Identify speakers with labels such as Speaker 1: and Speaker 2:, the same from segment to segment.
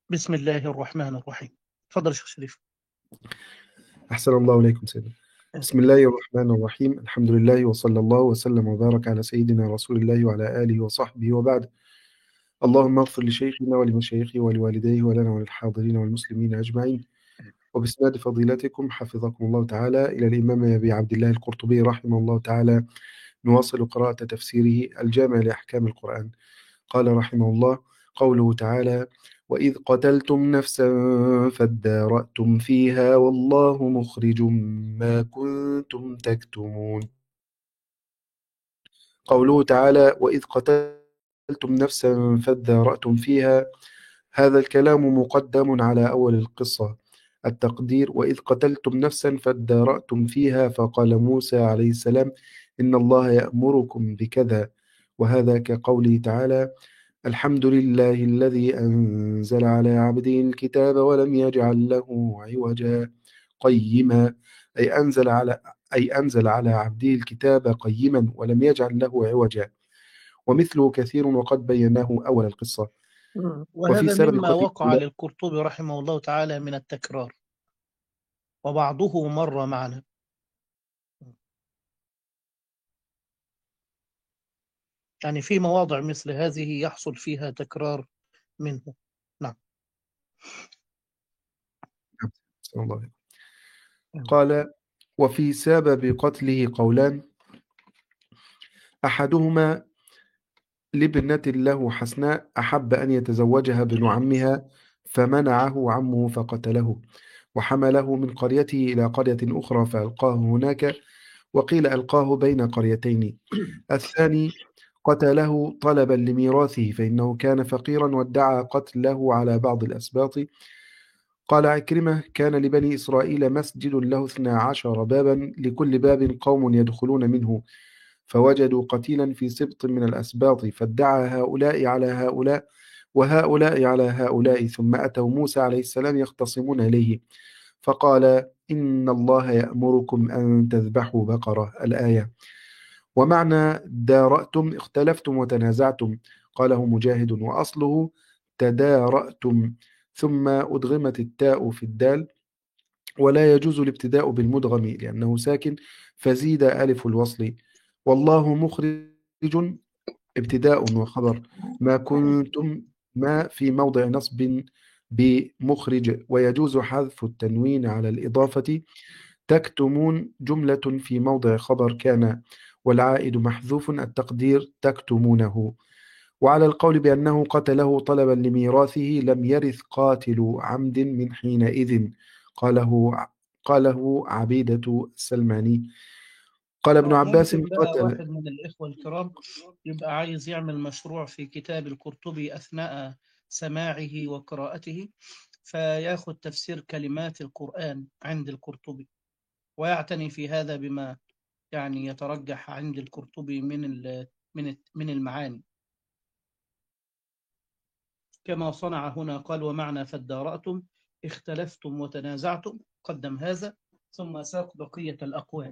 Speaker 1: بسم الله الرحمن الرحيم. تفضل يا شيخ شريف.
Speaker 2: أحسن الله إليكم سيدنا. بسم الله الرحمن الرحيم، الحمد لله وصلى الله وسلم وبارك على سيدنا رسول الله وعلى آله وصحبه وبعد. اللهم اغفر لشيخنا ولمشايخه ولوالديه ولنا وللحاضرين والمسلمين أجمعين. وبإسناد فضيلتكم حفظكم الله تعالى إلى الإمام أبي عبد الله القرطبي رحمه الله تعالى، نواصل قراءة تفسيره الجامع لأحكام القرآن. قال رحمه الله: قوله تعالى: وإذ قتلتم نفسا فادارأتم فيها والله مخرج ما كنتم تكتمون. قوله تعالى: وإذ قتلتم نفسا فادارأتم فيها، هذا الكلام مقدم على أول القصة. التقدير: وإذ قتلتم نفسا فادارأتم فيها فقال موسى عليه السلام: إن الله يأمركم بكذا. وهذا كقوله تعالى: الحمد لله الذي أنزل على عبده الكتاب ولم يجعل له عوجا قيما، أي أنزل على عبده الكتاب قيما ولم يجعل له عوجا. ومثله كثير وقد بيناه أول القصة. وفي
Speaker 1: وهذا
Speaker 2: سبب
Speaker 1: مما
Speaker 2: قتل
Speaker 1: وقع
Speaker 2: هؤلاء.
Speaker 1: للقرطبي رحمه الله تعالى من التكرار، وبعضه مر معنا. يعني في مواضع مثل هذه يحصل فيها تكرار منه. نعم.
Speaker 2: صلى الله عليه وسلم. قال: وفي سبب قتله قولان، أحدهما لابنة له حسناء أحب أن يتزوجها ابن عمها فمنعه عمه فقتله، وحمله من قريته إلى قرية أخرى فألقاه هناك، وقيل ألقاه بين قريتين. الثاني قتله طلبا لميراثه فإنه كان فقيرا وادعى قتله على بعض الأسباط. قال عكرمة: كان لبني إسرائيل مسجد له 12 بابا، لكل باب قوم يدخلون منه، فوجدوا قتيلا في سبط من الأسباط فادعى هؤلاء على هؤلاء وهؤلاء على هؤلاء، ثم أتوا موسى عليه السلام يختصمون إليه، فقال: إن الله يأمركم أن تذبحوا بقرة. الآية. ومعنى دارأتم اختلفتم وتنازعتم، قاله مجاهد، وأصله تدارأتم، ثم أدغمت التاء في الدال، ولا يجوز الابتداء بالمدغم لأنه ساكن، فزيد ألف الوصل. والله مخرج ابتداء وخبر، ما كنتم ما في موضع نصب بمخرج، ويجوز حذف التنوين على الإضافة. تكتمون جملة في موضع خبر كان، والعائد محذوف، التقدير تكتمونه. وعلى القول بأنه قتله طلبا لميراثه لم يرث قاتل عمد من حينئذ، قاله قاله عبيدة السلماني. قال ابن عباس:
Speaker 1: ممكن بقى
Speaker 2: قتل.
Speaker 1: واحد من الإخوة الكرام يبقى عايز يعمل مشروع في كتاب القرطبي أثناء سماعه وقراءته، فياخذ تفسير كلمات القرآن عند القرطبي، ويعتني في هذا بما يعني يترجح عند القرطبي من المعاني، كما صنع هنا. قال: ومعنى فادارأتم اختلفتم وتنازعتم، قدم هذا ثم ساق بقية الأقوال.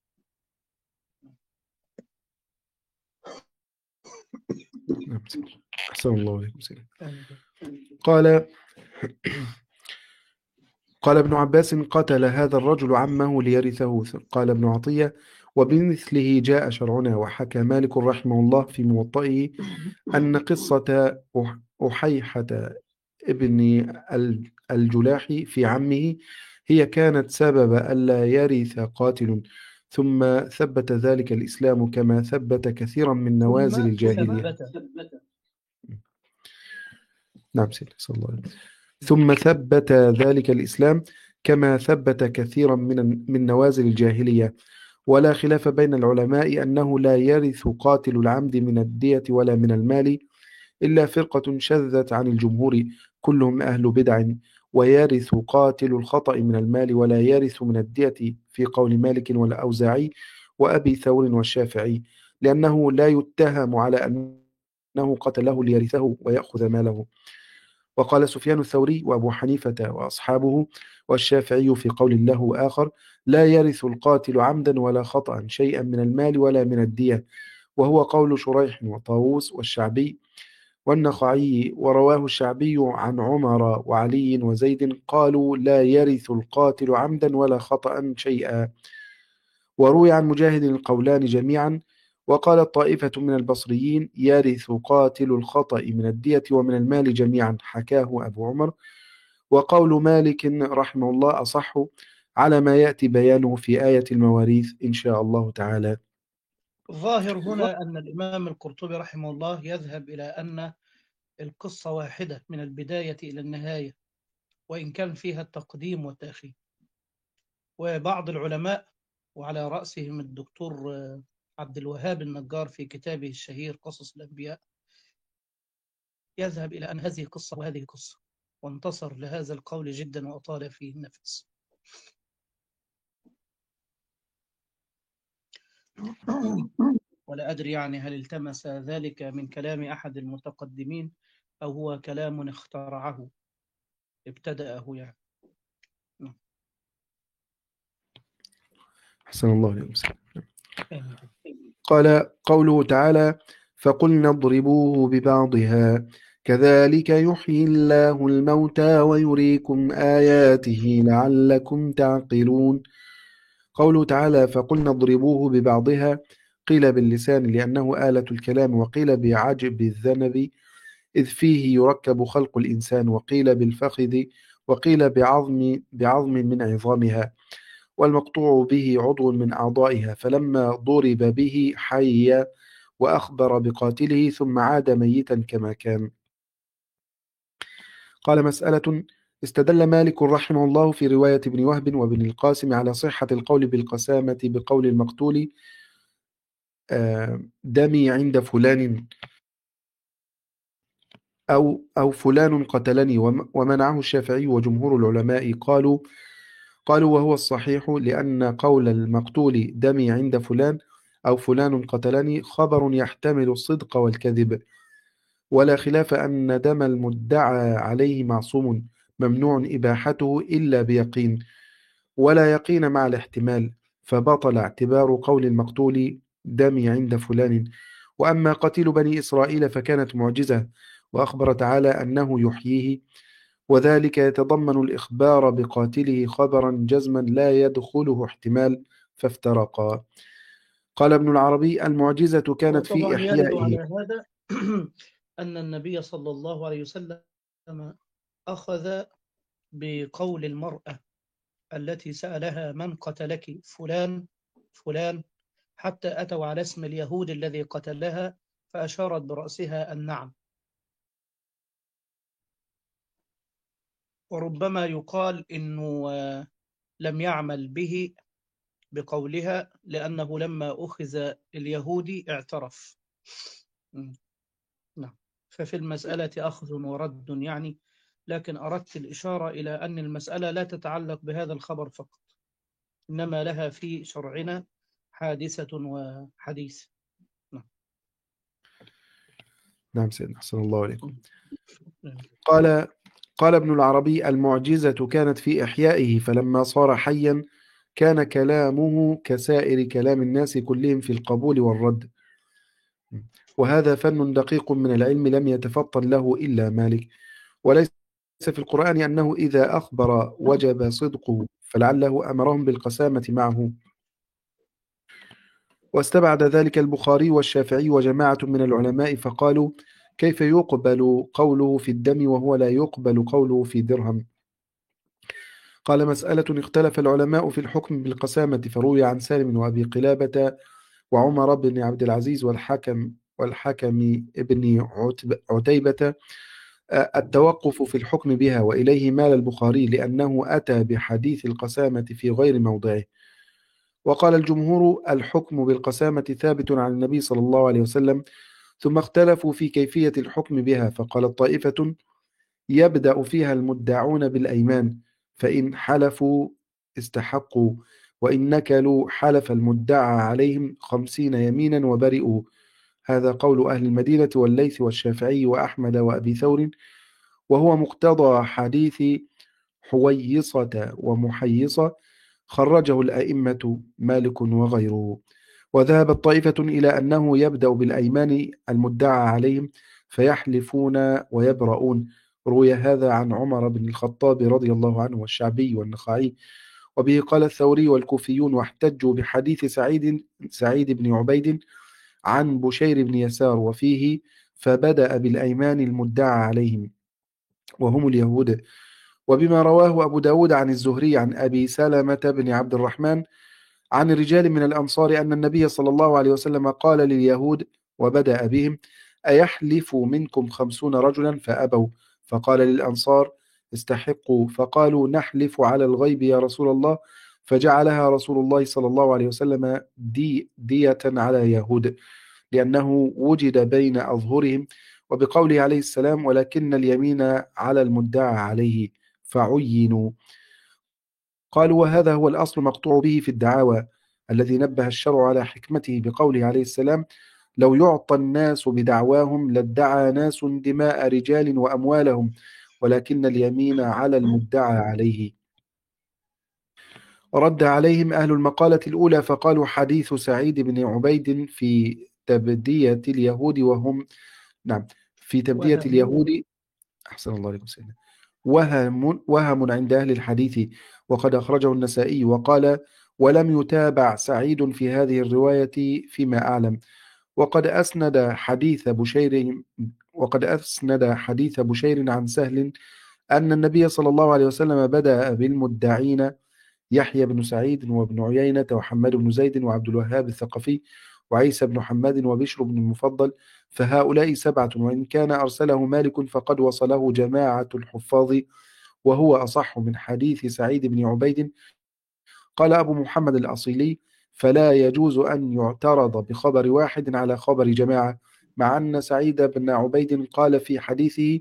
Speaker 2: أحسن الله عليكم سيدي. قال قال ابن عباس: قتل هذا الرجل عمه ليرثه. قال ابن عطية: وبمثله جاء شرعنا. وحكى مالك رحمه الله في موطئه أن قصة أحيحة ابن الجلاح في عمه هي كانت سبب ألا يرث قاتل، ثم ثبت ذلك الإسلام كما ثبت كثيرا من نوازل
Speaker 1: ثم
Speaker 2: الجاهلية.
Speaker 1: ثبت.
Speaker 2: نعم سيدي صلى الله عليه وسلم. ثم ثبت ذلك الإسلام كما ثبت كثيرا من نوازل الجاهلية. ولا خلاف بين العلماء أنه لا يرث قاتل العمد من الدية ولا من المال إلا فرقة شذت عن الجمهور كلهم أهل بدع، ويرث قاتل الخطأ من المال ولا يرث من الدية، في قول مالك والأوزاعي وأبي ثور والشافعي، لأنه لا يتهم على أنه قتله ليرثه ويأخذ ماله. وقال سفيان الثوري وأبو حنيفة وأصحابه والشافعي في قول له آخر: لا يرث القاتل عمدا ولا خطأ شيئا من المال ولا من الدية، وهو قول شريح وطاووس والشعبي. والنخعي. ورواه الشعبي عن عمر وعلي وزيد قالوا لا يرث القاتل عمدا ولا خطأ شيئا. وروي عن مجاهد القولان جميعا. وقالت طائفة من البصريين يرث قاتل الخطأ من الدية ومن المال جميعا، حكاه أبو عمر. وقول مالك رحمه الله أصح، على ما يأتي بيانه في آية المواريث إن شاء الله تعالى.
Speaker 1: الظاهر هنا أن الإمام القرطبي رحمه الله يذهب إلى أن القصة واحدة من البداية إلى النهاية، وإن كان فيها التقديم والتأخير. وبعض العلماء وعلى رأسهم الدكتور عبد الوهاب النجار في كتابه الشهير قصص الأنبياء يذهب إلى أن هذه قصة وهذه قصة، وانتصر لهذا القول جدا وأطال فيه النفس. ولا أدري يعني هل التمس ذلك من كلام أحد المتقدمين أو هو كلام اخترعه ابتدأه يعني.
Speaker 2: حسن الله عليه وسلم. قال قوله تعالى فقلنا اضربوه ببعضها كذلك يحيي الله الموتى ويريكم آياته لعلكم تعقلون. قوله تعالى فقلنا اضربوه ببعضها، قيل باللسان لأنه آلة الكلام، وقيل بعجب الذنب إذ فيه يركب خلق الإنسان، وقيل بالفخذ، وقيل بعظم من عظامها، والمقطوع به عضو من أعضائها، فلما ضرب به حي وأخبر بقاتله ثم عاد ميتا كما كان. قال مسألة: استدل مالك رحمه الله في رواية ابن وهب وابن القاسم على صحة القول بالقسامة بقول المقتول دمي عند فلان أو فلان قتلني، ومنعه الشافعي وجمهور العلماء. قالوا وهو الصحيح، لأن قول المقتول دمي عند فلان أو فلان قتلني خبر يحتمل الصدق والكذب، ولا خلاف أن دم المدعى عليه معصوم ممنوع إباحته إلا بيقين، ولا يقين مع الاحتمال، فبطل اعتبار قول المقتول دمي عند فلان. وأما قتيل بني إسرائيل فكانت معجزة، وأخبر تعالى أنه يحييه، وذلك يتضمن الإخبار بقاتله خبرا جزما لا يدخله احتمال، فافترقا. قال ابن العربي المعجزة كانت في
Speaker 1: وطبعا يرد على
Speaker 2: إحيائه.
Speaker 1: هذا أن النبي صلى الله عليه وسلم أخذ بقول المرأة التي سألها من قتلك؟ فلان فلان، حتى أتوا على اسم اليهود الذي قتلها فأشارت برأسها النعم. وربما يقال إنه لم يعمل به بقولها لأنه لما أخذ اليهودي اعترف. نعم. ففي المسألة أخذ ورد يعني، لكن أردت الإشارة إلى أن المسألة لا تتعلق بهذا الخبر فقط، إنما لها في شرعنا حادثة وحديث. نعم.
Speaker 2: نعم سيدنا، أحسن الله عليكم.
Speaker 1: نعم.
Speaker 2: قال ابن العربي المعجزة كانت في إحيائه، فلما صار حيا كان كلامه كسائر كلام الناس كلهم في القبول والرد، وهذا فن دقيق من العلم لم يتفطن له إلا مالك. وليس في القرآن أنه إذا أخبر وجب صدقه، فلعله أمرهم بالقسامة معه. واستبعد ذلك البخاري والشافعي وجماعة من العلماء، فقالوا كيف يقبل قوله في الدم وهو لا يقبل قوله في درهم؟ قال مسألة اختلف العلماء في الحكم بالقسامة، فروي عن سالم وأبي قلابة وعمر بن عبد العزيز والحكم ابن عتيبة التوقف في الحكم بها، وإليه مال البخاري لأنه أتى بحديث القسامة في غير موضعه. وقال الجمهور الحكم بالقسامة ثابت عن النبي صلى الله عليه وسلم، ثم اختلفوا في كيفية الحكم بها، فقالت طائفة يبدأ فيها المدعون بالأيمان، فإن حلفوا استحقوا، وإن نكلوا حلف المدعى عليهم 50 يمينا وبرئوا. هذا قول أهل المدينة والليث والشافعي وأحمد وأبي ثور، وهو مقتضى حديث حويصة ومحيصة، خرجه الأئمة مالك وغيره. وذهبت طائفة إلى أنه يبدأ بالأيمان المدعى عليهم، فيحلفون ويبرؤون. روي هذا عن عمر بن الخطاب رضي الله عنه والشعبي والنخعي. وبه قال الثوري والكوفيون، واحتجوا بحديث سعيد بن عبيد عن بشير بن يسار، وفيه فبدأ بالأيمان المدعى عليهم وهم اليهود. وبما رواه أبو داود عن الزهري عن أبي سلمة بن عبد الرحمن عن رجال من الأنصار أن النبي صلى الله عليه وسلم قال لليهود وبدأ بهم: أيحلف منكم 50 رجلا؟ فأبوا. فقال للأنصار: استحقوا. فقالوا: نحلف على الغيب يا رسول الله. فجعلها رسول الله صلى الله عليه وسلم دية على يهود، لأنه وجد بين أظهرهم. وبقوله عليه السلام: ولكن اليمين على المدعى عليه، فعينوا. قالوا: وهذا هو الأصل مقطوع به في الدعاوى، الذي نبه الشرع على حكمته بقوله عليه السلام: لو يعطى الناس بدعواهم لادعى ناس دماء رجال وأموالهم، ولكن اليمين على المدعى عليه. رد عليهم أهل المقالة الأولى فقالوا: حديث سعيد بن عبيد في تبدية اليهود نعم في تبدية
Speaker 1: وهم.
Speaker 2: اليهود. أحسن الله عليكم سيدنا. وهم عند أهل الحديث، وقد أخرجه النسائي. وقال: ولم يتابع سعيد في هذه الرواية فيما أعلم. وقد أسند حديث بشير عن سهل أن النبي صلى الله عليه وسلم بدأ بالمدعين: يحيى بن سعيد وابن عيينة وحماد بن زيد وعبد الوهاب الثقفي وعيسى بن حماد وبشر بن المفضل، فهؤلاء 7. وإن كان أرسله مالك فقد وصله جماعة الحفاظ، وهو أصح من حديث سعيد بن عبيد. قال أبو محمد الأصيلي: فلا يجوز أن يعترض بخبر واحد على خبر جماعة، مع أن سعيد بن عبيد قال في حديثه: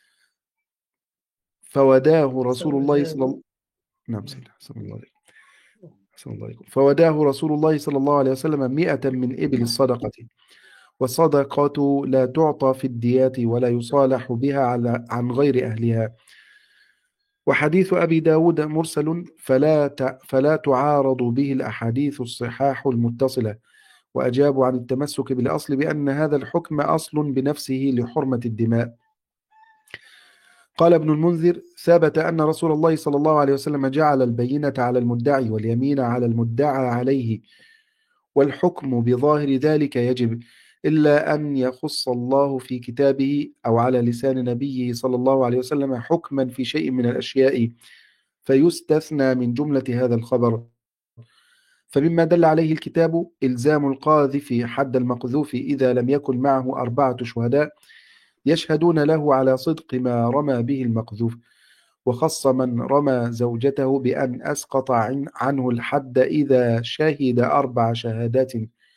Speaker 2: فوداه رسول الله صلى الله نعم سيدنا حسن الله عليكم. أحسن الله عليكم. فوداه رسول الله صلى الله عليه وسلم 100 من إبل الصدقة، والصدقة لا تعطى في الديات ولا يصالح بها عن غير أهلها. وحديث أبي داود مرسل فلا تعارض به الأحاديث الصحاح المتصلة. وأجابوا عن التمسك بالأصل بأن هذا الحكم أصل بنفسه لحرمة الدماء. قال ابن المنذر: ثبت أن رسول الله صلى الله عليه وسلم جعل البينة على المدعي واليمين على المدعى عليه، والحكم بظاهر ذلك يجب، إلا أن يخص الله في كتابه أو على لسان نبيه صلى الله عليه وسلم حكما في شيء من الأشياء فيستثنى من جملة هذا الخبر. فمما دل عليه الكتاب إلزام القاذف حد المقذوف إذا لم يكن معه 4 شهداء يشهدون له على صدق ما رمى به المقذوف، وخص من رمى زوجته بأن أسقط عنه الحد إذا شهد 4 شهادات.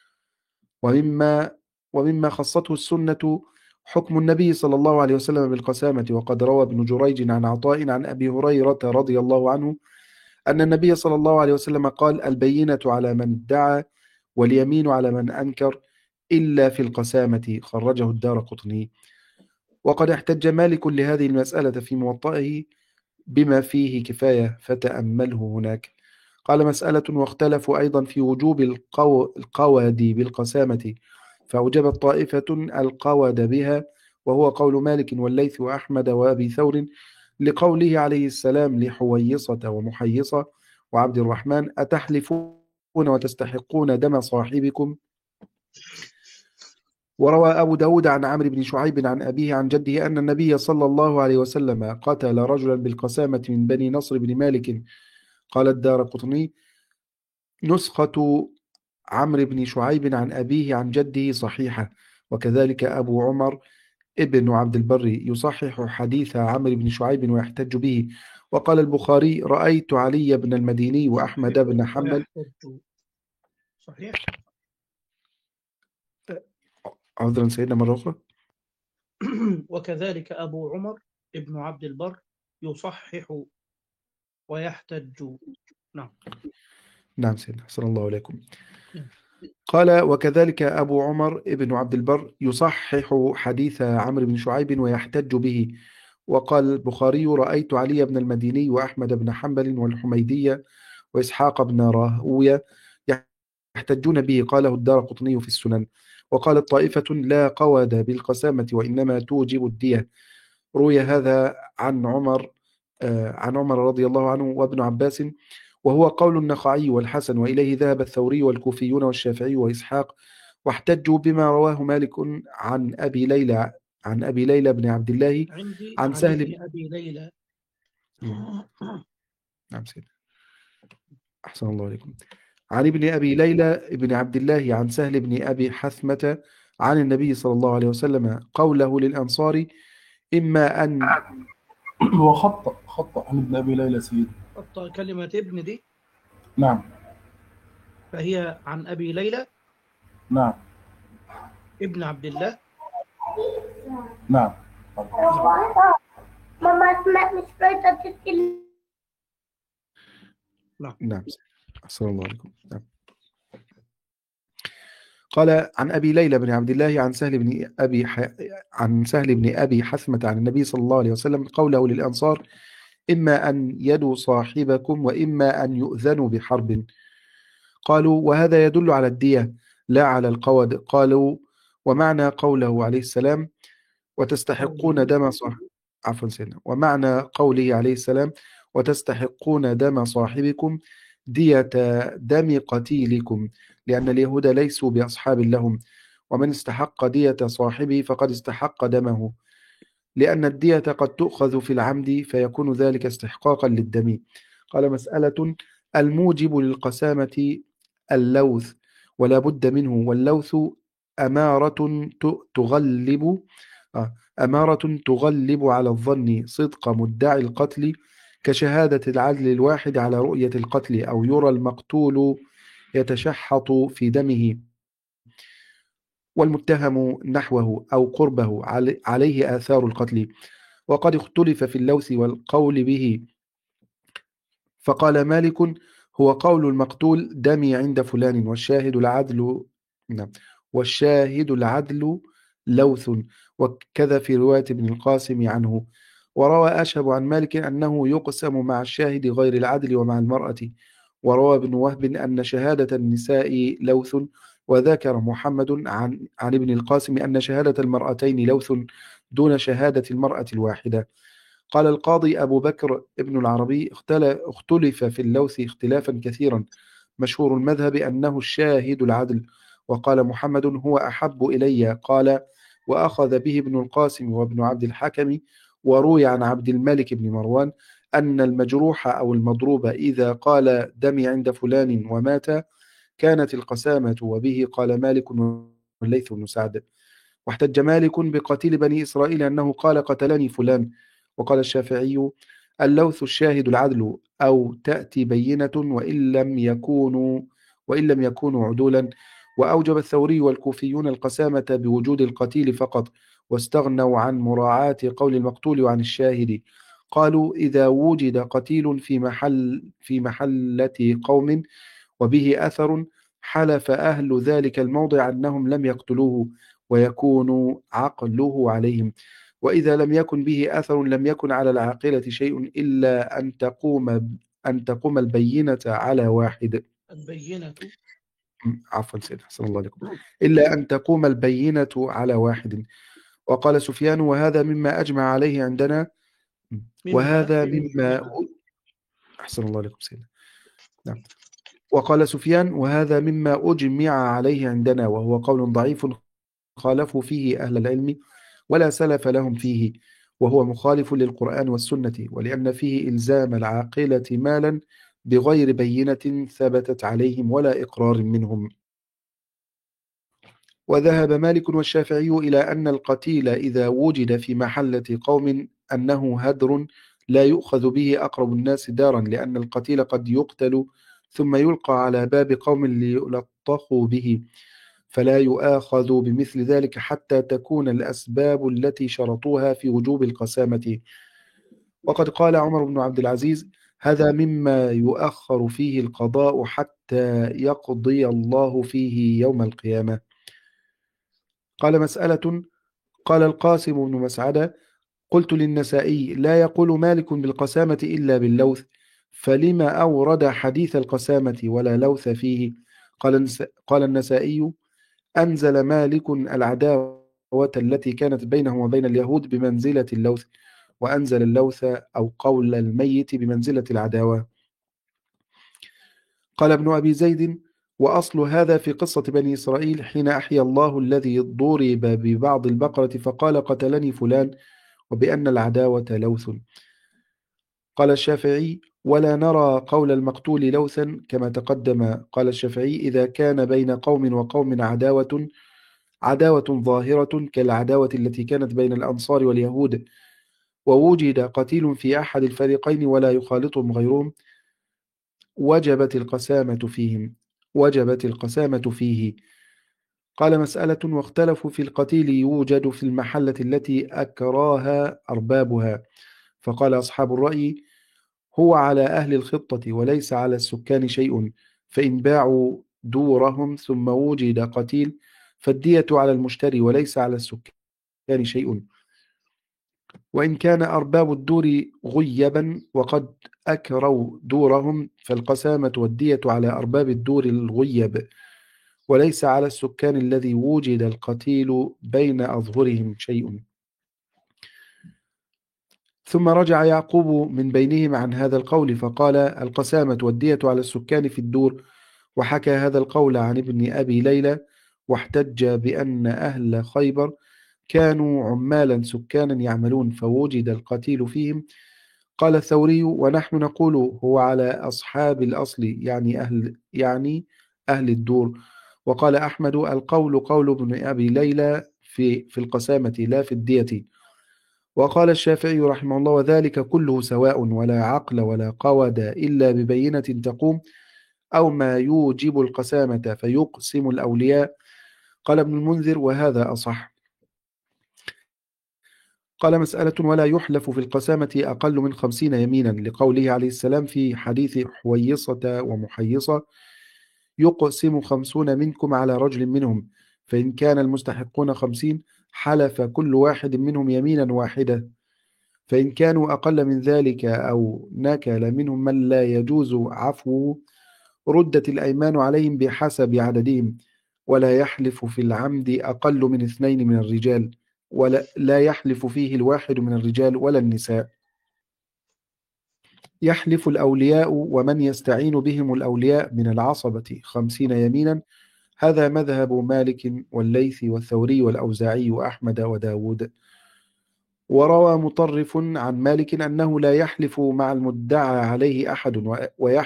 Speaker 2: ومما خصته السنة حكم النبي صلى الله عليه وسلم بالقسامة. وقد روى ابن جريج عن عطاء عن أبي هريرة رضي الله عنه أن النبي صلى الله عليه وسلم قال: البينة على من ادعى واليمين على من أنكر إلا في القسامة. خرجه الدارقطني. وقد احتج مالك لهذه المسألة في موطئه بما فيه كفاية، فتأمله هناك. قال: مسألة واختلفوا أيضا في وجوب القود بالقسامة، فأوجبت طائفة القود بها، وهو قول مالك والليث وأحمد وأبي ثور، لقوله عليه السلام لحويصة ومحيصة وعبد الرحمن: أتحلفون وتستحقون دم صاحبكم. وروى أبو داود عن عمرو بن شعيب عن أبيه عن جده أن النبي صلى الله عليه وسلم قتل رجلا بالقسامة من بني نصر بن مالك. قال الدارقطني: نسخة عمرو بن شعيب عن أبيه عن جده صحيحة. وكذلك أبو عمر ابن عبد البر يصحح حديث عمرو بن شعيب ويحتج به. وقال البخاري: رأيت علي بن المديني وأحمد بن حنبل.
Speaker 1: صحيح.
Speaker 2: عذرا سيدنا مرة أخرى.
Speaker 1: وكذلك أبو عمر ابن عبد البر يصحح ويحتج. نعم.
Speaker 2: نعم سيدنا أحسن الله عليكم. قال: وكذلك أبو عمر ابن عبد البر يصحح حديث عمرو بن شعيب ويحتج به. وقال البخاري: رأيت علي بن المديني وأحمد بن حنبل والحميدية وإسحاق بن راهوية يحتجون به. قاله الدارقطني في السنن. وقالت طائفة لا قود بالقسامة وإنما توجب الدية. روي هذا عن عمر رضي الله عنه وابن عباس، وهو قول النخعي والحسن، وإليه ذهب الثوري والكوفيون والشافعي وإسحاق، واحتجوا بما رواه مالك عن أبي ليلى بن عبد الله
Speaker 1: عندي
Speaker 2: عن
Speaker 1: عن
Speaker 2: سهل.
Speaker 1: ابن أبي ليلى.
Speaker 2: نعم سيدي، أحسن الله عليكم. عن ابن أبي ليلى بن عبد الله عن سهل بن أبي حثمة عن النبي صلى الله عليه وسلم قوله للأنصار: إما أن.
Speaker 3: هو خط عن ابن أبي ليلى سيدي.
Speaker 1: حط كلمة ابن دي،
Speaker 3: نعم
Speaker 1: فهي عن أبي ليلى
Speaker 3: نعم
Speaker 1: ابن عبد الله.
Speaker 3: نعم.
Speaker 4: ماما اسماء مش رايدة تتكلم.
Speaker 2: نعم، أحسن الله عليكم. نعم. قال عن أبي ليلى بن عبد الله عن سهل بن أبي حثمة عن النبي صلى الله عليه وسلم قوله للأنصار: إما أن يدوا صاحبكم وإما أن يؤذنوا بحرب. قالوا: وهذا يدل على الدية لا على القود. قالوا: ومعنى قوله عليه السلام وتستحقون دم عفوا سيدنا، ومعنى قوله عليه السلام وتستحقون دم صاحبكم دية دم قتيلكم، لأن اليهود ليسوا بأصحاب لهم، ومن استحق دية صاحبه فقد استحق دمه، لأن الدية قد تؤخذ في العمد فيكون ذلك استحقاقا للدم. قال: مسألة: الموجب للقسامة اللوث ولا بد منه، واللوث أمارة تغلب أمارة تغلب على الظن صدق مدعي القتل، كشهادة العدل الواحد على رؤية القتل، أو يرى المقتول يتشحط في دمه والمتهم نحوه أو قربه عليه آثار القتل. وقد اختلف في اللوث والقول به، فقال مالك: هو قول المقتول دمي عند فلان، والشاهد العدل. نعم، والشاهد العدل لوث، وكذا في رواية ابن القاسم عنه. وروى أشهب عن مالك أنه يقسم مع الشاهد غير العدل ومع المرأة. وروى ابن وهب أن شهادة النساء لوث. وذكر محمد عن ابن القاسم أن شهادة المرأتين لوث دون شهادة المرأة الواحدة. قال القاضي أبو بكر ابن العربي: اختلف في اللوث اختلافا كثيرا، مشهور المذهب أنه الشاهد العدل. وقال محمد: هو أحب إلي. قال: وأخذ به ابن القاسم وابن عبد الحكم. وروي عن عبد الملك بن مروان أن المجروح أو المضروب إذا قال دمي عند فلان ومات كانت القسامة. وبه قال مالك والليث بن سعد. واحتج مالك بقتيل بني إسرائيل أنه قال قتلني فلان. وقال الشافعي: اللوث الشاهد العدل، أو تأتي بينة وإن لم يكونوا عدولا. وأوجب الثوري والكوفيون القسامة بوجود القتيل فقط، واستغنوا عن مراعاة قول المقتول وعن الشاهد. قالوا: إذا وجد قتيل في محلة قوم وبه أثر، حلف أهل ذلك الموضع أنهم لم يقتلوه، ويكون عقله عليهم. وإذا لم يكن به أثر لم يكن على العاقلة شيء إلا أن تقوم البينة على واحد.
Speaker 1: البينة.
Speaker 2: عفوا سيد، أحسن الله عليكم. إلا أن تقوم البينة على واحد. وقال سفيان: وهذا مما أجمع عليه عندنا. وهذا مما أحسن الله عليكم سيد. نعم. وقال سفيان: وهذا مما أجمع عليه عندنا، وهو قول ضعيف خالفوا فيه أهل العلم ولا سلف لهم فيه، وهو مخالف للقرآن والسنة، ولأن فيه إلزام العاقلة مالا بغير بينة ثبتت عليهم ولا إقرار منهم. وذهب مالك والشافعي إلى أن القتيل إذا وجد في محلة قوم أنه هدر لا يؤخذ به أقرب الناس دارا، لأن القتيل قد يقتل ثم يلقى على باب قوم ليلطخوا به، فلا يؤاخذ بمثل ذلك حتى تكون الأسباب التي شرطوها في وجوب القسامة. وقد قال عمر بن عبد العزيز: هذا مما يؤخر فيه القضاء حتى يقضي الله فيه يوم القيامة. قال: مسألة. قال القاسم بن مسعدة: قلت للنسائي: لا يقول مالك بالقسامة إلا باللوث، فلما أورد حديث القسامة ولا لوث فيه؟ قال النسائي: أنزل مالك العداوة التي كانت بينهم وبين اليهود بمنزلة اللوث، وأنزل اللوث أو قول الميت بمنزلة العداوة. قال ابن أبي زيد: وأصل هذا في قصة بني إسرائيل حين أحيا الله الذي ضرب ببعض البقرة فقال: قتلني فلان، وبأن العداوة لوث. قال الشافعي: ولا نرى قول المقتول لوثا كما تقدم. قال الشافعي: إذا كان بين قوم وقوم عداوة ظاهرة كالعداوة التي كانت بين الأنصار واليهود، ووجد قتيل في أحد الفريقين ولا يخالطهم غيرهم، وجبت القسامة فيه. قال: مسألة واختلفوا في القتيل يوجد في المحلة التي أكراها أربابها. فقال أصحاب الرأي: هو على أهل الخطة وليس على السكان شيء، فإن باعوا دورهم ثم وجد قتيل فالدية على المشتري وليس على السكان شيء، وإن كان أرباب الدور غيبا وقد أكروا دورهم فالقسامة والدية على أرباب الدور الغيب وليس على السكان الذي وجد القتيل بين أظهرهم شيء. ثم رجع يعقوب من بينهم عن هذا القول فقال: القسامة والدية على السكان في الدور. وحكى هذا القول عن ابن أبي ليلى، واحتج بأن أهل خيبر كانوا عمالا سكانا يعملون فوجد القتيل فيهم. قال الثوري: ونحن نقول هو على أصحاب الأصل، يعني أهل الدور. وقال أحمد: القول قول ابن أبي ليلى في القسامة لا في الدية. وقال الشافعي رحمه الله: وذلك كله سواء، ولا عقل ولا قود إلا ببينة تقوم، أو ما يوجب القسامة فيقسم الأولياء. قال ابن المنذر: وهذا أصح. قال: مسألة ولا يحلف في القسامة أقل من 50 يمينا، لقوله عليه السلام في حديث حويصة ومحيصة: يقسم 50 منكم على رجل منهم، فإن كان المستحقون 50 حلف كل واحد منهم يمينا واحدة، فإن كانوا أقل من ذلك أو نكل منهم من لا يجوز عفوه ردت الأيمان عليهم بحسب عددهم. ولا يحلف في العمد أقل من 2 من الرجال، ولا لا يحلف فيه الواحد من الرجال ولا النساء. يحلف الأولياء ومن يستعين بهم الأولياء من العصبة 50 يمينا. هذا مذهب مالك والليث والثوري والأوزاعي وأحمد وداود. وروى مطرف عن مالك أنه لا يحلف مع المدعى عليه أحد،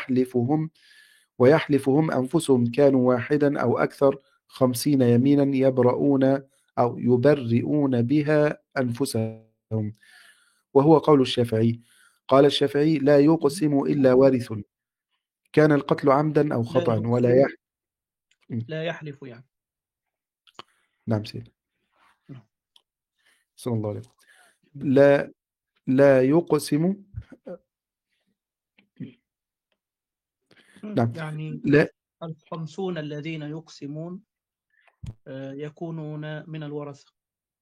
Speaker 2: ويحلفهم أنفسهم كانوا واحدا أو أكثر 50 يمينا يبرئون بها أنفسهم، وهو قول الشافعي. قال الشافعي: لا يقسم إلا وارث كان القتل عمدا أو
Speaker 1: لا
Speaker 2: خطأ ولا
Speaker 1: يقسم، لا يحلف يعني.
Speaker 2: نعم سيدي.
Speaker 1: نعم.
Speaker 2: صلى الله عليه وسلم. لا يقسم. نعم.
Speaker 1: يعني
Speaker 2: لا
Speaker 1: 50 الذين يقسمون يكونون من الورثة.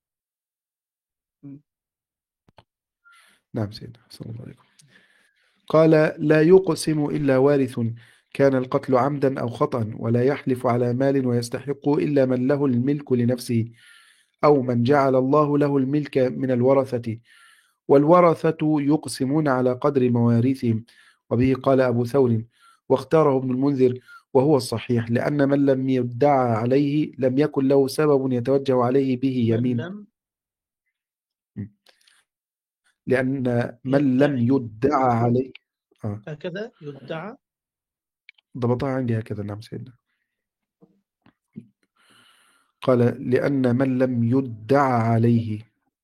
Speaker 2: نعم سيدي. صلى الله عليه وسلم. قال: لا يقسم إلا وارث كان القتل عمدا أو خطأ، ولا يحلف على مال ويستحق إلا من له الملك لنفسه، أو من جعل الله له الملك من الورثة، والورثة يقسمون على قدر مواريثهم. وبه قال أبو ثور، واختاره ابن المنذر وهو الصحيح، لأن من لم يدعى عليه لم يكن له سبب يتوجه عليه به يمين. لأن من لم يدعى عليه
Speaker 1: هكذا يدعى.
Speaker 2: ضبطها عندي هكذا. نعم سيدنا. قال: لأن من لم يدعى عليه.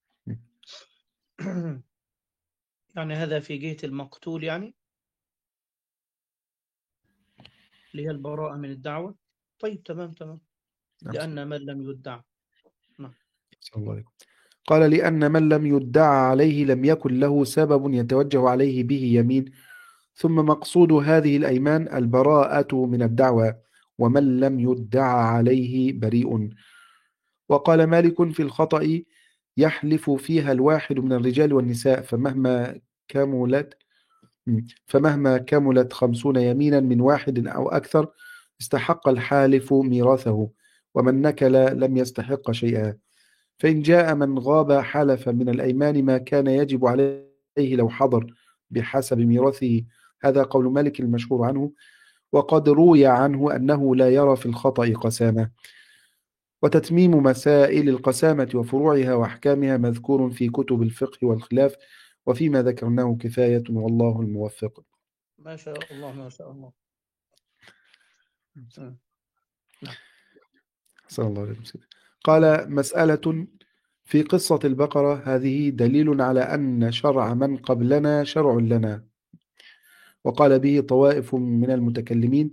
Speaker 1: يعني هذا في جهة المقتول، يعني اللي هي البراءة من الدعوة. طيب تمام.
Speaker 2: نعم
Speaker 1: لأن من لم يدعى. نعم.
Speaker 2: صلى الله عليه وسلم. قال: لأن من لم يدعى عليه لم يكن له سبب يتوجه عليه به يمين. ثم مقصود هذه الأيمان البراءة من الدعوى، ومن لم يدعى عليه بريء. وقال مالك في الخطأ: يحلف فيها الواحد من الرجال والنساء، فمهما كملت 50 يمينا من واحد أو أكثر استحق الحالف ميراثه، ومن نكل لم يستحق شيئا. فإن جاء من غاب حلف من الأيمان ما كان يجب عليه لو حضر بحسب ميراثه. هذا قول مالك المشهور عنه، وقد روي عنه أنه لا يرى في الخطأ قسامة. وتتميم مسائل القسامة وفروعها وأحكامها مذكور في كتب الفقه والخلاف، وفيما ذكرناه كفاية، والله الموفق.
Speaker 1: ما شاء الله ما شاء الله. نعم.
Speaker 2: صلى الله عليه وسلم. قال: مسألة في قصة البقرة هذه دليل على أن شرع من قبلنا شرع لنا. وقال به طوائف من المتكلمين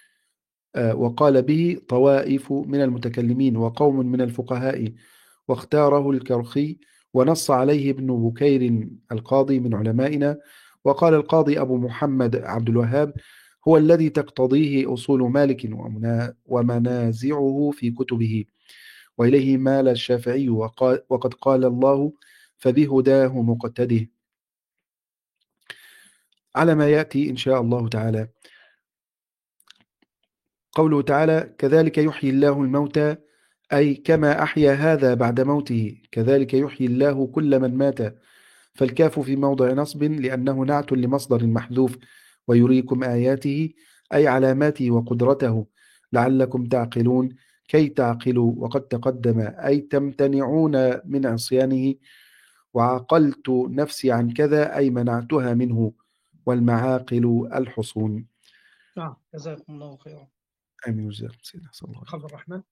Speaker 2: وقوم من الفقهاء، واختاره الكرخي، ونص عليه ابن بكير القاضي من علمائنا. وقال القاضي أبو محمد عبد الوهاب: هو الذي تقتضيه أصول مالك ومنازعه في كتبه، وإليه مال الشافعي، وقد قال الله: فبهداه مقتده، على ما يأتي إن شاء الله تعالى. قوله تعالى: كذلك يحيي الله الموتى، أي كما أحيا هذا بعد موته كذلك يحيي الله كل من مات. فالكاف في موضع نصب لأنه نعت لمصدر محذوف. ويريكم آياته أي علاماته وقدرته لعلكم تعقلون، كي تعقلوا. وقد تقدم أي تمتنعون من عصيانه. وعقلت نفسي عن كذا أي منعتها منه، والمعاقل الحصون.
Speaker 1: نعم جزاكم الله خيرا.
Speaker 2: آمين وجزاكم سيدنا صلى الله عليه وسلم.
Speaker 1: عبد الرحمن.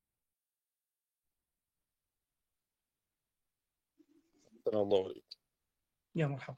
Speaker 5: السلام الله عليكم.
Speaker 1: يا مرحبا.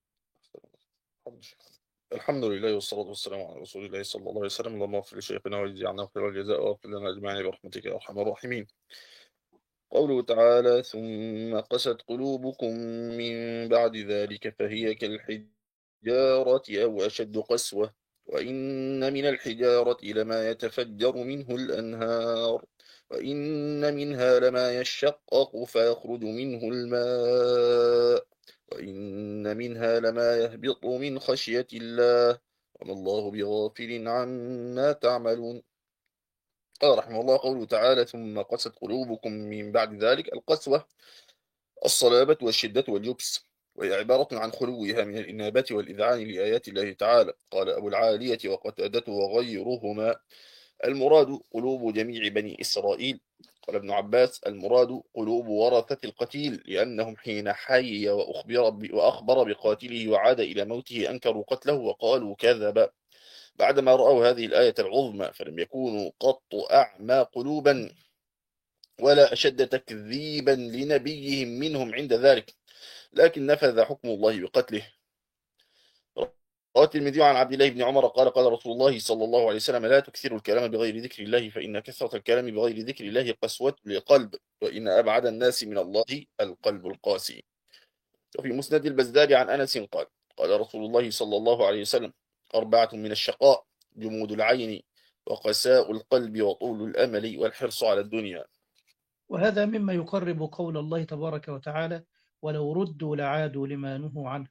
Speaker 5: الحمد لله والصلاة والسلام على رسول الله صلى الله عليه وسلم. اللهم اغفر لشيخنا ويجزي عنا خير الجزاء واغفر لنا أجمعين برحمتك يا أرحم الراحمين. قوله تعالى: ثم قست قلوبكم من بعد ذلك فهي كالحجارة أو أشد قسوة، وإن من الحجارة لما يتفجر منه الأنهار، وإن منها لما يشقق فيخرج منه الماء، وإن منها لما يهبط من خشية الله، وما الله بغافل عما تعملون. قال رحمه الله: قوله تعالى: ثم قست قلوبكم من بعد ذلك. القسوة الصلابة والشدة واليبس، وهي عبارة عن خلوها من الإنابة والإذعان لآيات الله تعالى. قال أبو العالية وقتادة وغيرهما: المراد قلوب جميع بني إسرائيل. قال ابن عباس: المراد قلوب ورثة القتيل، لأنهم حين حي وأخبر بقاتله وعاد إلى موته أنكروا قتله وقالوا كذب، بعدما رأوا هذه الآية العظمى، فلم يكونوا قط أعمى قلوبا ولا أشد تكذيبا لنبيهم منهم عند ذلك، لكن نفذ حكم الله بقتله. روى الترمذي عن عبد الله بن عمر قال: قال رسول الله صلى الله عليه وسلم: لا تكثروا الكلام بغير ذكر الله، فإن كثرة الكلام بغير ذكر الله قسوة للقلب، وإن أبعد الناس من الله القلب القاسي. وفي مسند البزار عن أنس قال: قال رسول الله صلى الله عليه وسلم: أربعة من الشقاء: جمود العين، وقساء القلب، وطول الأمل، والحرص على الدنيا.
Speaker 1: وهذا مما يقرب قول الله تبارك وتعالى: ولو ردوا لعادوا لما نهوا عنه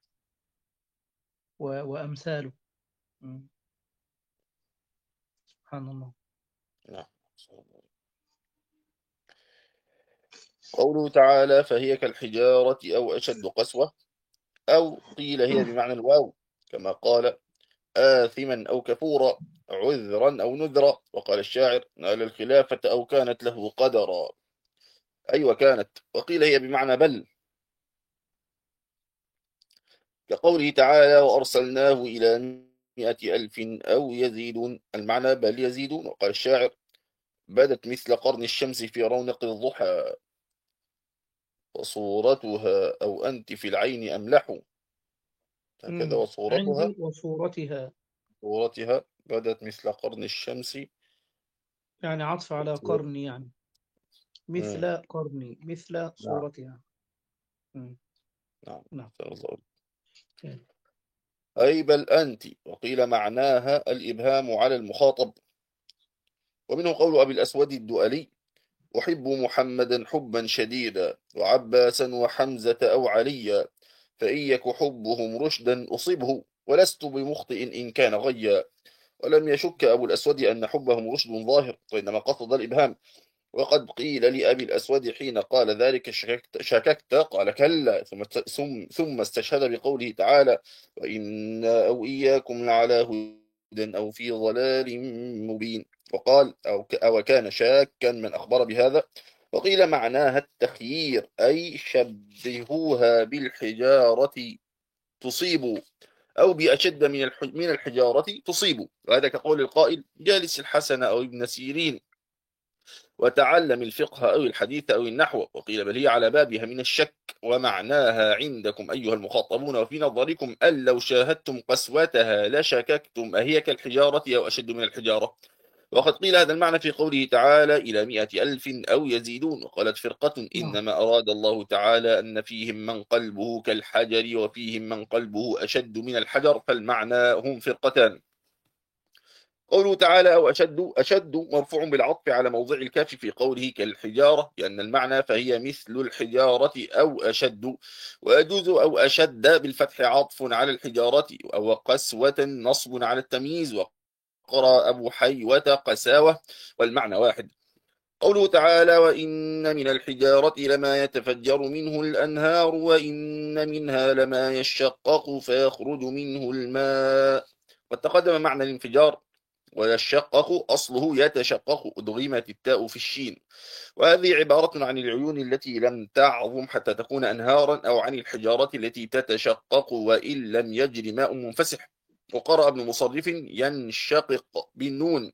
Speaker 1: وأمثاله. سبحان الله.
Speaker 5: نعم. قوله تعالى: فهي كالحجارة أو أشد قسوة، أو قيل هي بمعنى الواو، كما قال: آثما أو كفورا، عذرا أو نذرا. وقال الشاعر: نال الخلافة أو كانت له قدرا، أي وكانت. وقيل هي بمعنى بل، كقوله تعالى: وأرسلناه إلى 100,000 أو يزيدون، المعنى بل يزيدون. وقال الشاعر: بدت مثل قرن الشمس في رونق الضحى، وصورتها أو أنت في العين أملح، هكذا. وصورتها
Speaker 1: عندي وصورتها
Speaker 5: بدت مثل قرن الشمس،
Speaker 1: يعني عطف على قرني، يعني مثل قرني، مثل صورتها.
Speaker 5: نعم.
Speaker 1: نعم.
Speaker 5: أي بل أنت. وقيل معناها الإبهام على المخاطب. ومنه قول أبي الأسود الدؤلي: أحب محمدا حبا شديدا، وعباسا وحمزة أو عليا، فإن يك حبهم رشدا أصبه، ولست بمخطئ إن كان غيا. ولم يشك أبو الأسود أن حبهم رشد ظاهر، وإنما قصد الإبهام، وقد قيل لأبي الأسود حين قال ذلك شككت قال كلا ثم استشهد بقوله تعالى وإنا أو إياكم لعلى هدى أو في ضلال مبين وقال أو كان شاكا من أخبر بهذا. وقيل معناها التخيير أي شبهوها بالحجارة تصيب أو بأشد من الحجارة تصيب. وهذا كقول القائل جالس الحسن أو ابن سيرين وتعلم الفقه أو الحديث أو النحو. وقيل بل هي على بابها من الشك ومعناها عندكم أيها المخاطبون وفي نظركم أن لو شاهدتم قسوتها لشككتم أهي كالحجارة أو أشد من الحجارة. وقد قيل هذا المعنى في قوله تعالى إلى 100,000 أو يزيدون. وقالت فرقة إنما أراد الله تعالى أن فيهم من قلبه كالحجر وفيهم من قلبه أشد من الحجر فالمعنى هم فرقتان. قوله تعالى أو أشد مرفوع بالعطف على موضع الكاف في قوله كالحجارة لأن المعنى فهي مثل الحجارة أو أشد. ويجوز أو أشد بالفتح عطف على الحجارة أو قسوة نصب على التمييز. وقرأ أبو حيوة قساوة والمعنى واحد. قوله تعالى وإن من الحجارة لما يتفجر منه الأنهار وإن منها لما يشقق فيخرج منه الماء. وتقدم معنى الانفجار ويشقق أصله يتشقق أدغمت التاء في الشين. وهذه عبارة عن العيون التي لم تعظم حتى تكون أنهارا أو عن الحجارة التي تتشقق وإن لم يجري ماء منفسح. وقرأ ابن مصرف ينشقق بالنون.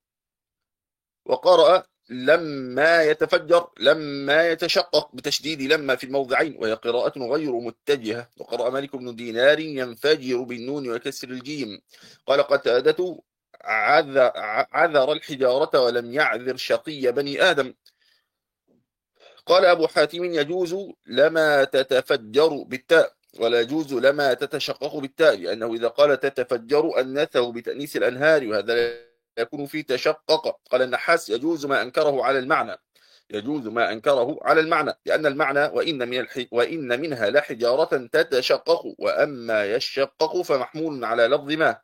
Speaker 5: وقرأ لما يتفجر لما يتشقق بتشديد لما في الموضعين وهي قراءة غير متجهة. وقرأ مالك بن دينار ينفجر بالنون وكسر الجيم. قال قتادة عذر الحجارة ولم يعذر شقي بني آدم. قال أبو حاتم يجوز لما تتفجر بالتاء ولا يجوز لما تتشقق بالتاء لأنه إذا قال تتفجر أنثه بتأنيث الأنهار وهذا لا يكون فيه تشقق. قال النحاس يجوز ما أنكره على المعنى لأن المعنى وإن منها لحجارة تتشقق وأما يشقق فمحمول على لفظ ما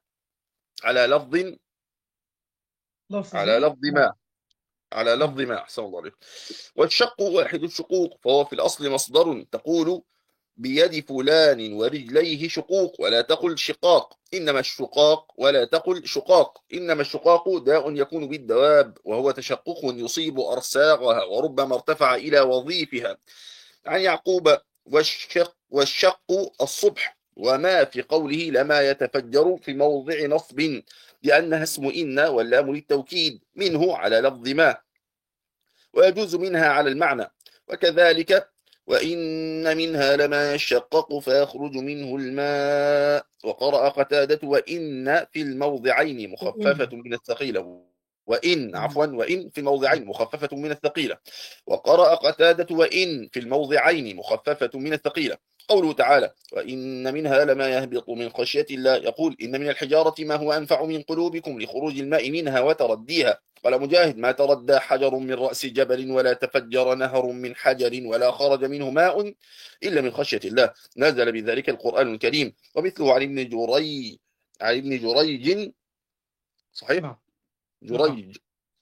Speaker 5: على لفظ ما أحسن الله عليك. والشق واحد الشقوق فهو في الأصل مصدر تقول بيد فلان ورجليه شقوق ولا تقل شقاق إنما الشقاق ولا تقل شقاق إنما الشقاق داء يكون بالدواب وهو تشقق يصيب أرساغها وربما ارتفع إلى وظيفها. عن يعقوب والشق الصبح. وما في قوله لما يتفجر في موضع نصب لأنها اسم إن واللام للتوكيد منه على لفظ ما ويجوز منها على المعنى. وكذلك وإن منها لما يشقق فيخرج منه الماء. وقرأ قتادة وإن في الموضعين مخففة من الثقيلة وإن في الموضعين مخففة من الثقيلة. وقرأ قتادة وإن في الموضعين مخففة من الثقيلة. قوله تعالى وإن منها لما يهبط من خشية الله يقول إن من الحجارة ما هو أنفع من قلوبكم لخروج الماء منها وترديها. قال مجاهد ما تردى حجر من رأس جبل ولا تفجر نهر من حجر ولا خرج منه ماء إلا من خشية الله. نزل بذلك القرآن الكريم. ومثله عن ابن جريج صحيح جريج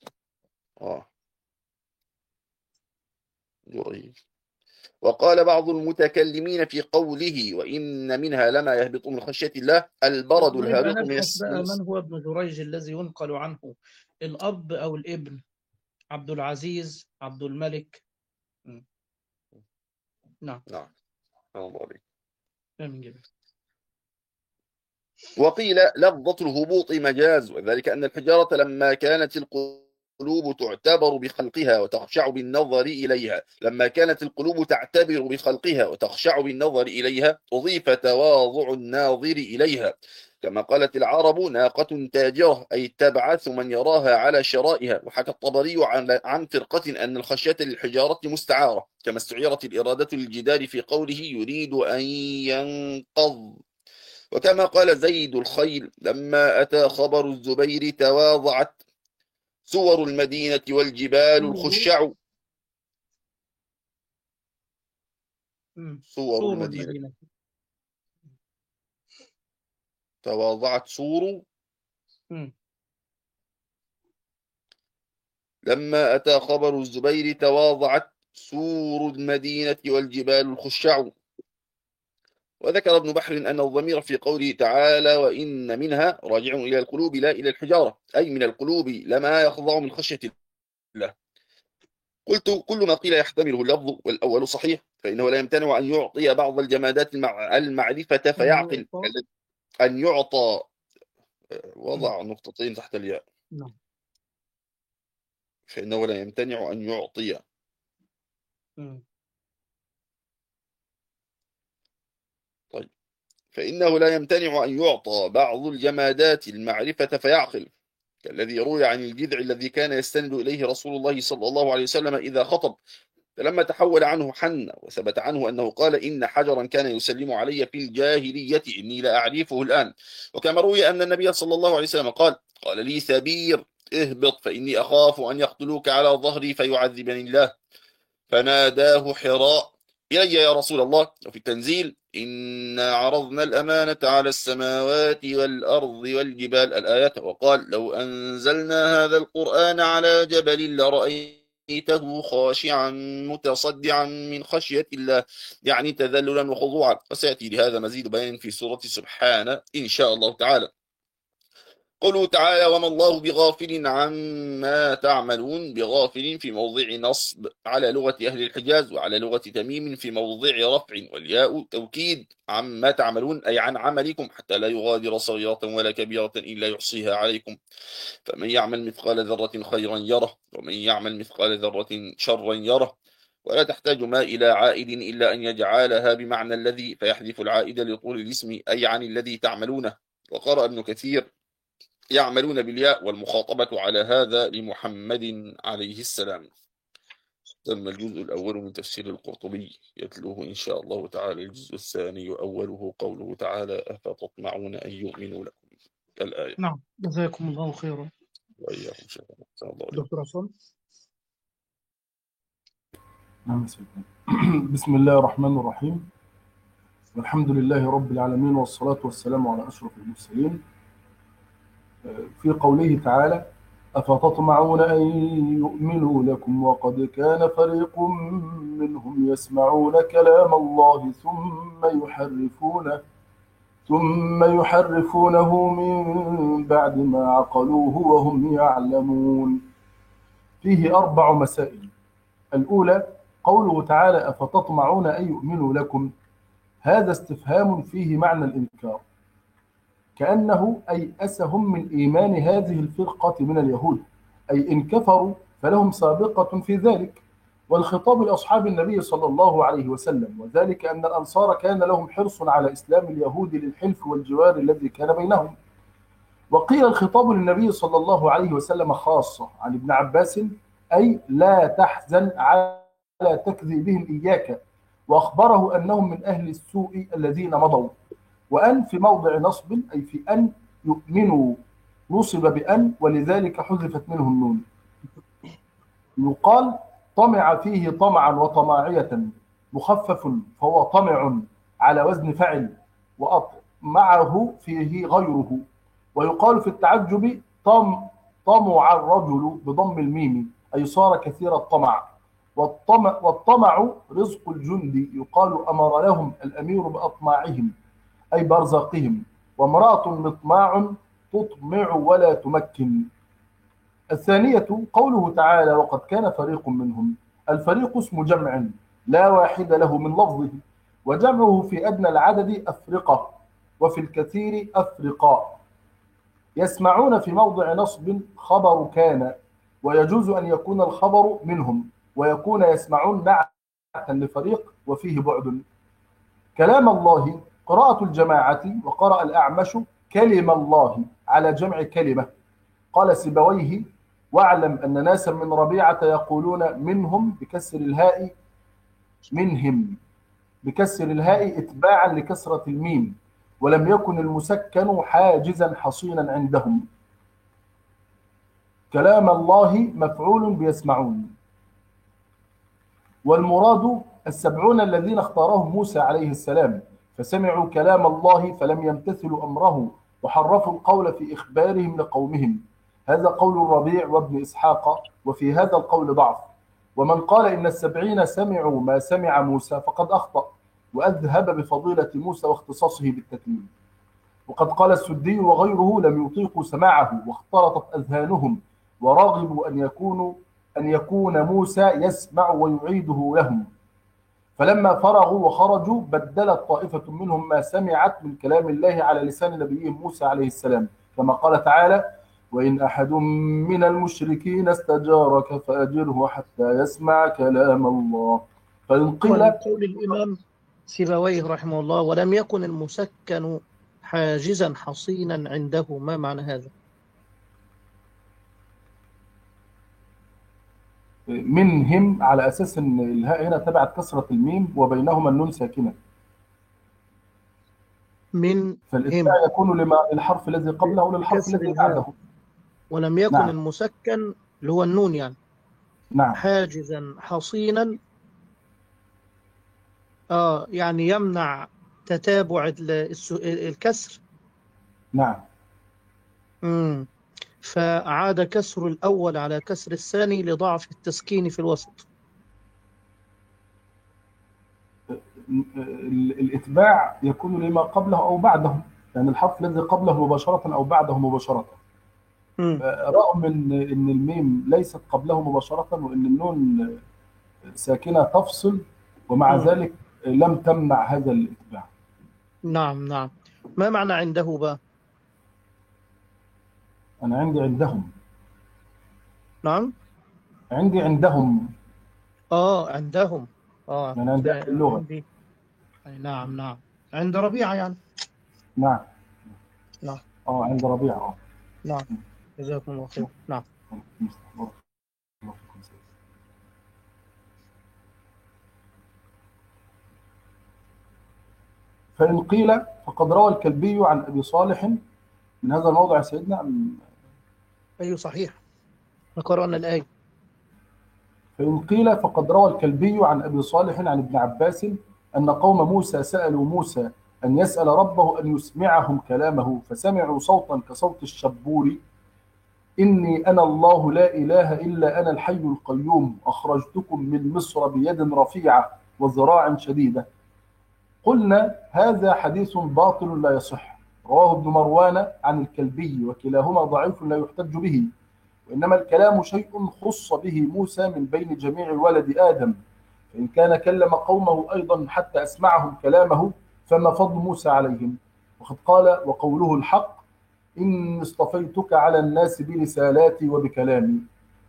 Speaker 5: جريج. وقال بعض المتكلمين في قوله وإن منها لما يهبط من خشية الله البرد الهابط من
Speaker 1: من هو ابن جريج الذي ينقل عنه الأب أو الابن؟ عبد العزيز عبد الملك. نعم.
Speaker 5: وقيل لفظة الهبوط مجاز وذلك أن الحجارة لما كانت القلوب تعتبر بخلقها وتخشع بالنظر إليها أضيف تواضع الناظر إليها كما قالت العرب ناقة تاجرة أي تبعث من يراها على شرائها. وحكى الطبري عن فرقة أن الخشية للحجارة مستعارة كما استعيرت الإرادة للجدار في قوله يريد أن ينقض. وكما قال زيد الخيل لما أتى خبر الزبير تواضعت صور المدينة والجبال الخشع. صور المدينة تواضعت صور لما أتى خبر الزبير تواضعت سور المدينة والجبال الخشع. وذكر ابن بحر أن الضمير في قوله تعالى وإن منها راجع إلى القلوب لا إلى الحجارة، أي من القلوب لما يخضع من خشية الله. قلت كل ما قيل يحتمله اللفظ والأول صحيح، فإنه لا يمتنع أن يعطي بعض الجمادات المعرفة فيعقل، أن يعطى وضع نقطتين تحت الياء، فإنه لا يمتنع أن يعطي. طيب، فإنه لا يمتنع أن يعطى بعض الجمادات المعرفة فيعقل، كالذي روي عن الجذع الذي كان يستند إليه رسول الله صلى الله عليه وسلم إذا خطب، فلما تحول عنه حن، وثبت عنه أنه قال إن حجرا كان يسلم علي في الجاهلية إني لا أعرفه الآن. وكما روي أن النبي صلى الله عليه وسلم قال لي سبير اهبط فإني أخاف أن يقتلوك على ظهري فيعذبني الله، فناداه حراء إلي يا رسول الله. وفي التنزيل إنا عرضنا الأمانة على السماوات والأرض والجبال الآيات، وقال لو أنزلنا هذا القرآن على جبل لرأيته خاشعا متصدعا من خشية الله، يعني تذللا وخضوعا. وسيأتي لهذا مزيد بيان في سورة سبحانه إن شاء الله تعالى. قوله تعالى وما الله بغافل عما تعملون، بغافل في موضع نصب على لغة أهل الحجاز، وعلى لغة تميم في موضع رفع، والياء توكيد عما تعملون أي عن عملكم، حتى لا يغادر صغيرة ولا كبيرة إلا يحصيها عليكم. فمن يعمل مثقال ذرة خيرا يره، ومن يعمل مثقال ذرة شرا يره. ولا تحتاج ما إلى عائد إلا أن يجعلها بمعنى الذي، فيحذف العائد لطول الاسم أي عن الذي تعملونه. وقرأ ابن كثير يعملون بالياء، والمخاطبة على هذا لمحمد عليه السلام. تم الجزء الأول من تفسير القرطبي، يتلوه إن شاء الله تعالى الجزء الثاني، وأوله قوله تعالى أفتطمعون أن يؤمنوا لكم الآية.
Speaker 1: نعم، جزاكم الله خيرا.
Speaker 5: وإياكم شيخ
Speaker 1: دكتور عصام.
Speaker 3: نعم سيدنا. بسم الله الرحمن الرحيم، والحمد لله رب العالمين، والصلاة والسلام على أشرف المرسلين. في قوله تعالى أفتطمعون أن يؤمنوا لكم وقد كان فريق منهم يسمعون كلام الله ثم يحرفونه من بعد ما عقلوه وهم يعلمون. فيه 4 مسائل. الأولى قوله تعالى أفتطمعون أن يؤمنوا لكم، هذا استفهام فيه معنى الإنكار، كأنه أيأسهم من إيمان هذه الفرقة من اليهود، أي إن كفروا فلهم سابقة في ذلك. والخطاب لأصحاب النبي صلى الله عليه وسلم، وذلك أن الأنصار كان لهم حرص على إسلام اليهود للحلف والجوار الذي كان بينهم. وقيل الخطاب للنبي صلى الله عليه وسلم خاصة عن ابن عباس، أي لا تحزن على تكذيبهم إياك، وأخبره أنهم من أهل السوء الذين مضوا. وأن في موضع نصب، أي في أن يؤمنوا، نصب بأن ولذلك حذفت منه النون. يقال طمع فيه طمعا وطماعية، مخفف فهو طمع على وزن فعل، وأطمعه فيه غيره. ويقال في التعجب طمع الرجل بضم الميم، أي صار كثير الطمع. والطمع رزق الجند، يقال أمر لهم الأمير بأطماعهم أي برزقهم. وامرأة مطماع تطمع ولا تمكن. الثانية قوله تعالى وقد كان فريق منهم، الفريق اسم جمع لا واحد له من لفظه، وجمعه في أدنى العدد أفرقة، وفي الكثير أفرقاء. يسمعون في موضع نصب خبر كان، ويجوز أن يكون الخبر منهم، ويكون يسمعون نعتا لفريق وفيه بعد. كلام الله قراءة الجماعة، وقرأ الأعمش كلم الله على جمع كلمة. قال سيبويه واعلم أن ناسا من ربيعة يقولون منهم بكسر الهاء منهم بكسر الهاء إتباعا لكسرة الميم، ولم يكن المسكن حاجزا حصينا عندهم. كلام الله مفعول بيسمعون. والمراد 70 الذين اختارهم موسى عليه السلام، فسمعوا كلام الله فلم يمتثلوا أمره، وحرفوا القول في إخبارهم لقومهم. هذا قول الربيع وابن إسحاق، وفي هذا القول ضعف. ومن قال إن 70 سمعوا ما سمع موسى فقد أخطأ، وأذهب بفضيلة موسى واختصاصه بالتكليم. وقد قال السدي وغيره لم يطيقوا سماعه واختلطت أذهانهم، ورغبوا أن يكون موسى يسمع ويعيده لهم، فلما فرغوا وخرجوا بدلت طائفة منهم ما سمعت من كلام الله على لسان نبيهم موسى عليه السلام، كما قال تعالى: وإن أحد من المشركين استجارك فأجره حتى يسمع كلام الله. فإن قيل
Speaker 1: قول الإمام سيبويه رحمه الله: ولم يكن المسكن حاجزا حصينا عنده، ما معنى هذا؟
Speaker 3: منهم على أساس أن الهاء هنا تبعت كسرة الميم وبينهما النون ساكنة،
Speaker 1: من
Speaker 3: فالإتباع
Speaker 1: هم
Speaker 3: يكون للحرف الذي قبله وللحرف
Speaker 1: بكسر
Speaker 3: الذي
Speaker 1: الهاء،
Speaker 3: بعده.
Speaker 1: ولم يكن
Speaker 3: نعم
Speaker 1: المسكن اللي هو النون يعني
Speaker 3: نعم
Speaker 1: حاجزا حصينا، يعني يمنع تتابع الكسر.
Speaker 3: نعم.
Speaker 1: فعاد كسر الأول على كسر الثاني لضعف التسكين في الوسط.
Speaker 3: الإتباع يكون لما قبله أو بعده، يعني الحرف الذي قبله مباشرة أو بعده مباشرة، رغم إن الميم ليست قبله مباشرة وإن النون ساكنة تفصل، ومع ذلك لم تمنع هذا الإتباع.
Speaker 1: نعم نعم. ما معنى عنده بقى؟
Speaker 3: أنا عندي عندهم.
Speaker 1: نعم
Speaker 3: عندي عندهم.
Speaker 1: عندهم.
Speaker 3: يعني عند أهل اللغة.
Speaker 1: عندي. نعم نعم. عند ربيعة يعني.
Speaker 3: نعم.
Speaker 1: نعم.
Speaker 3: عند ربيعة.
Speaker 1: نعم. جزاكم الله خير. نعم.
Speaker 3: فإن قيل فقد روى الكلبي عن أبي صالح من هذا الموضع يا سيدنا.
Speaker 1: أيوه صحيح، قرأنا الآية.
Speaker 3: فإن قيل فقد روى الكلبي عن أبي صالح عن ابن عباس أن قوم موسى سألوا موسى أن يسأل ربه أن يسمعهم كلامه، فسمعوا صوتا كصوت الشبور: إني أنا الله لا إله إلا أنا الحي القيوم أخرجتكم من مصر بيد رفيعة وذراع شديدة. قلنا هذا حديث باطل لا يصح، رواه ابن مروان عن الكلبي، وكلاهما ضعيف لا يحتج به، وإنما الكلام شيء خص به موسى من بين جميع ولد آدم، فإن كان كلم قومه أيضا حتى أسمعهم كلامه فما فضل موسى عليهم. وقد قال وقوله الحق: إني اصطفيتك على الناس برسالاتي وبكلامي.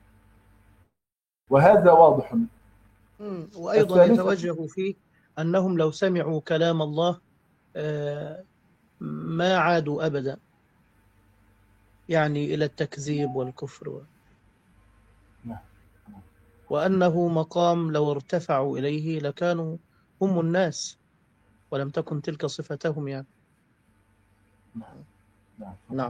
Speaker 3: وهذا واضح.
Speaker 1: وأيضا يتوجه فيه أنهم لو سمعوا كلام الله ما عادوا أبدا، يعني إلى التكذيب والكفر، وأنه مقام لو ارتفعوا إليه لكانوا هم الناس ولم تكن تلك صفتهم يعني. نعم.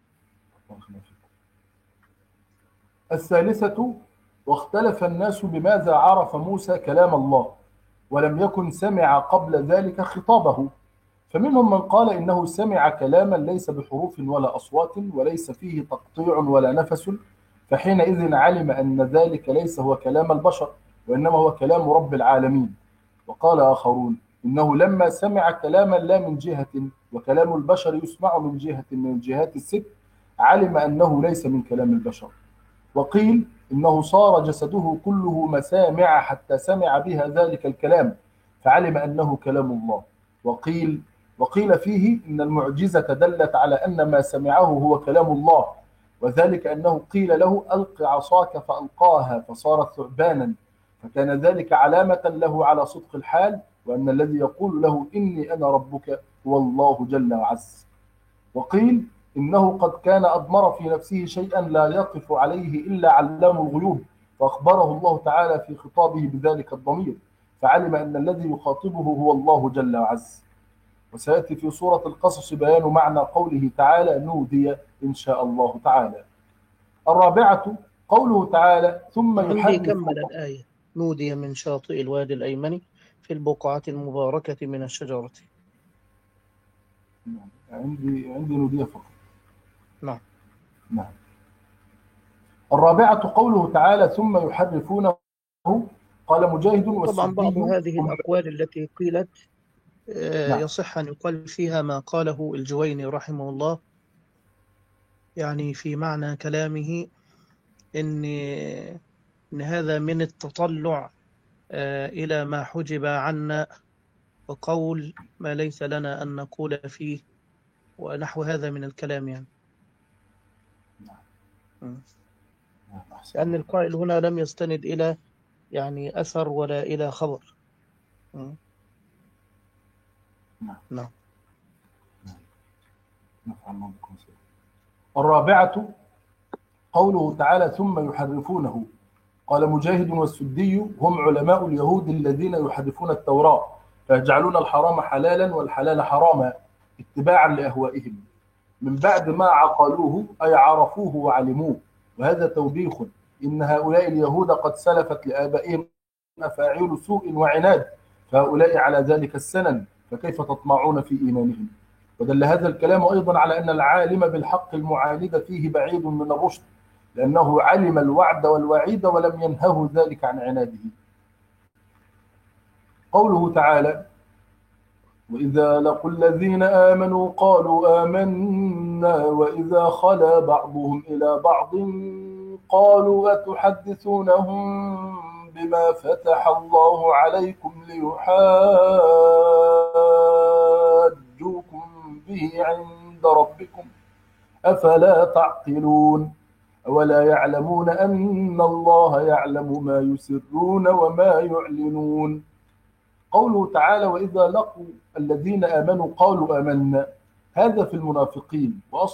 Speaker 3: الثالثة: واختلف الناس بماذا عرف موسى كلام الله ولم يكن سمع قبل ذلك خطابه، فمنهم من قال إنه سمع كلاما ليس بحروف ولا أصوات وليس فيه تقطيع ولا نفس، فحينئذ علم أن ذلك ليس هو كلام البشر وإنما هو كلام رب العالمين. وقال آخرون إنه لما سمع كلاما لا من جهة، وكلام البشر يسمع من جهة من الجهات الست، علم أنه ليس من كلام البشر. وقيل إنه صار جسده كله مسامع حتى سمع بها ذلك الكلام فعلم أنه كلام الله. وقيل فيه إن المعجزة دلت على أن ما سمعه هو كلام الله، وذلك أنه قيل له ألق عصاك فألقاها فصارت ثعبانا، فكان ذلك علامة له على صدق الحال، وأن الذي يقول له إني أنا ربك هو الله جل وعز. وقيل إنه قد كان أضمر في نفسه شيئا لا يقف عليه إلا علام الغيوب، فأخبره الله تعالى في خطابه بذلك الضمير، فعلم أن الذي يخاطبه هو الله جل وعز. وسيأتي في سورة القصص بيان معنى قوله تعالى: نودي إن شاء الله تعالى. الرابعة قوله تعالى: ثم يحرف.
Speaker 1: كمل الآية: نودي من شاطئ الوادي الأيمن في البقعة المباركة من الشجرة.
Speaker 3: عندي نودية فقط.
Speaker 1: نعم.
Speaker 3: نعم. الرابعة قوله تعالى ثم يحرفونه، قال مجاهد
Speaker 1: طبعا بعض
Speaker 3: والسدي
Speaker 1: هذه الأقوال التي قيلت
Speaker 3: نعم
Speaker 1: يصح أن يقال فيها ما قاله الجويني رحمه الله، يعني في معنى كلامه إن هذا من التطلع إلى ما حجب عنا، وقول ما ليس لنا أن نقول فيه، ونحو هذا من الكلام يعني. م. لأن القائل هنا لم يستند إلى يعني أثر ولا إلى خبر. م. نعم.
Speaker 3: الرابعة قوله تعالى ثم يحرفونه، قال مجاهد والسدي هم علماء اليهود الذين يحرفون التوراة فيجعلون الحرام حلالا والحلال حراما اتباعا لأهوائهم من بعد ما عقلوه أي عرفوه وعلموه. وهذا توبيخ، إن هؤلاء اليهود قد سلفت لآبائهم أفاعيل سوء وعناد، فهؤلاء على ذلك السنن، فكيف تطمعون في إيمانهم؟ ودل هذا الكلام أيضا على أن العالم بالحق المعاند فيه بعيد من الرشد، لأنه علم الوعد والوعيد ولم ينهه ذلك عن عناده. قوله تعالى وإذا لقوا الذين آمنوا قالوا آمنا وإذا خلا بعضهم إلى بعض قالوا أتحدثونهم بما فتح الله عليكم ليحاجوكم به عند ربكم أفلا تعقلون ولا يعلمون أن الله يعلم ما يسرون وما يعلنون. قوله تعالى وإذا لقوا الذين آمنوا قالوا آمنا، هذا في المنافقين، وأصل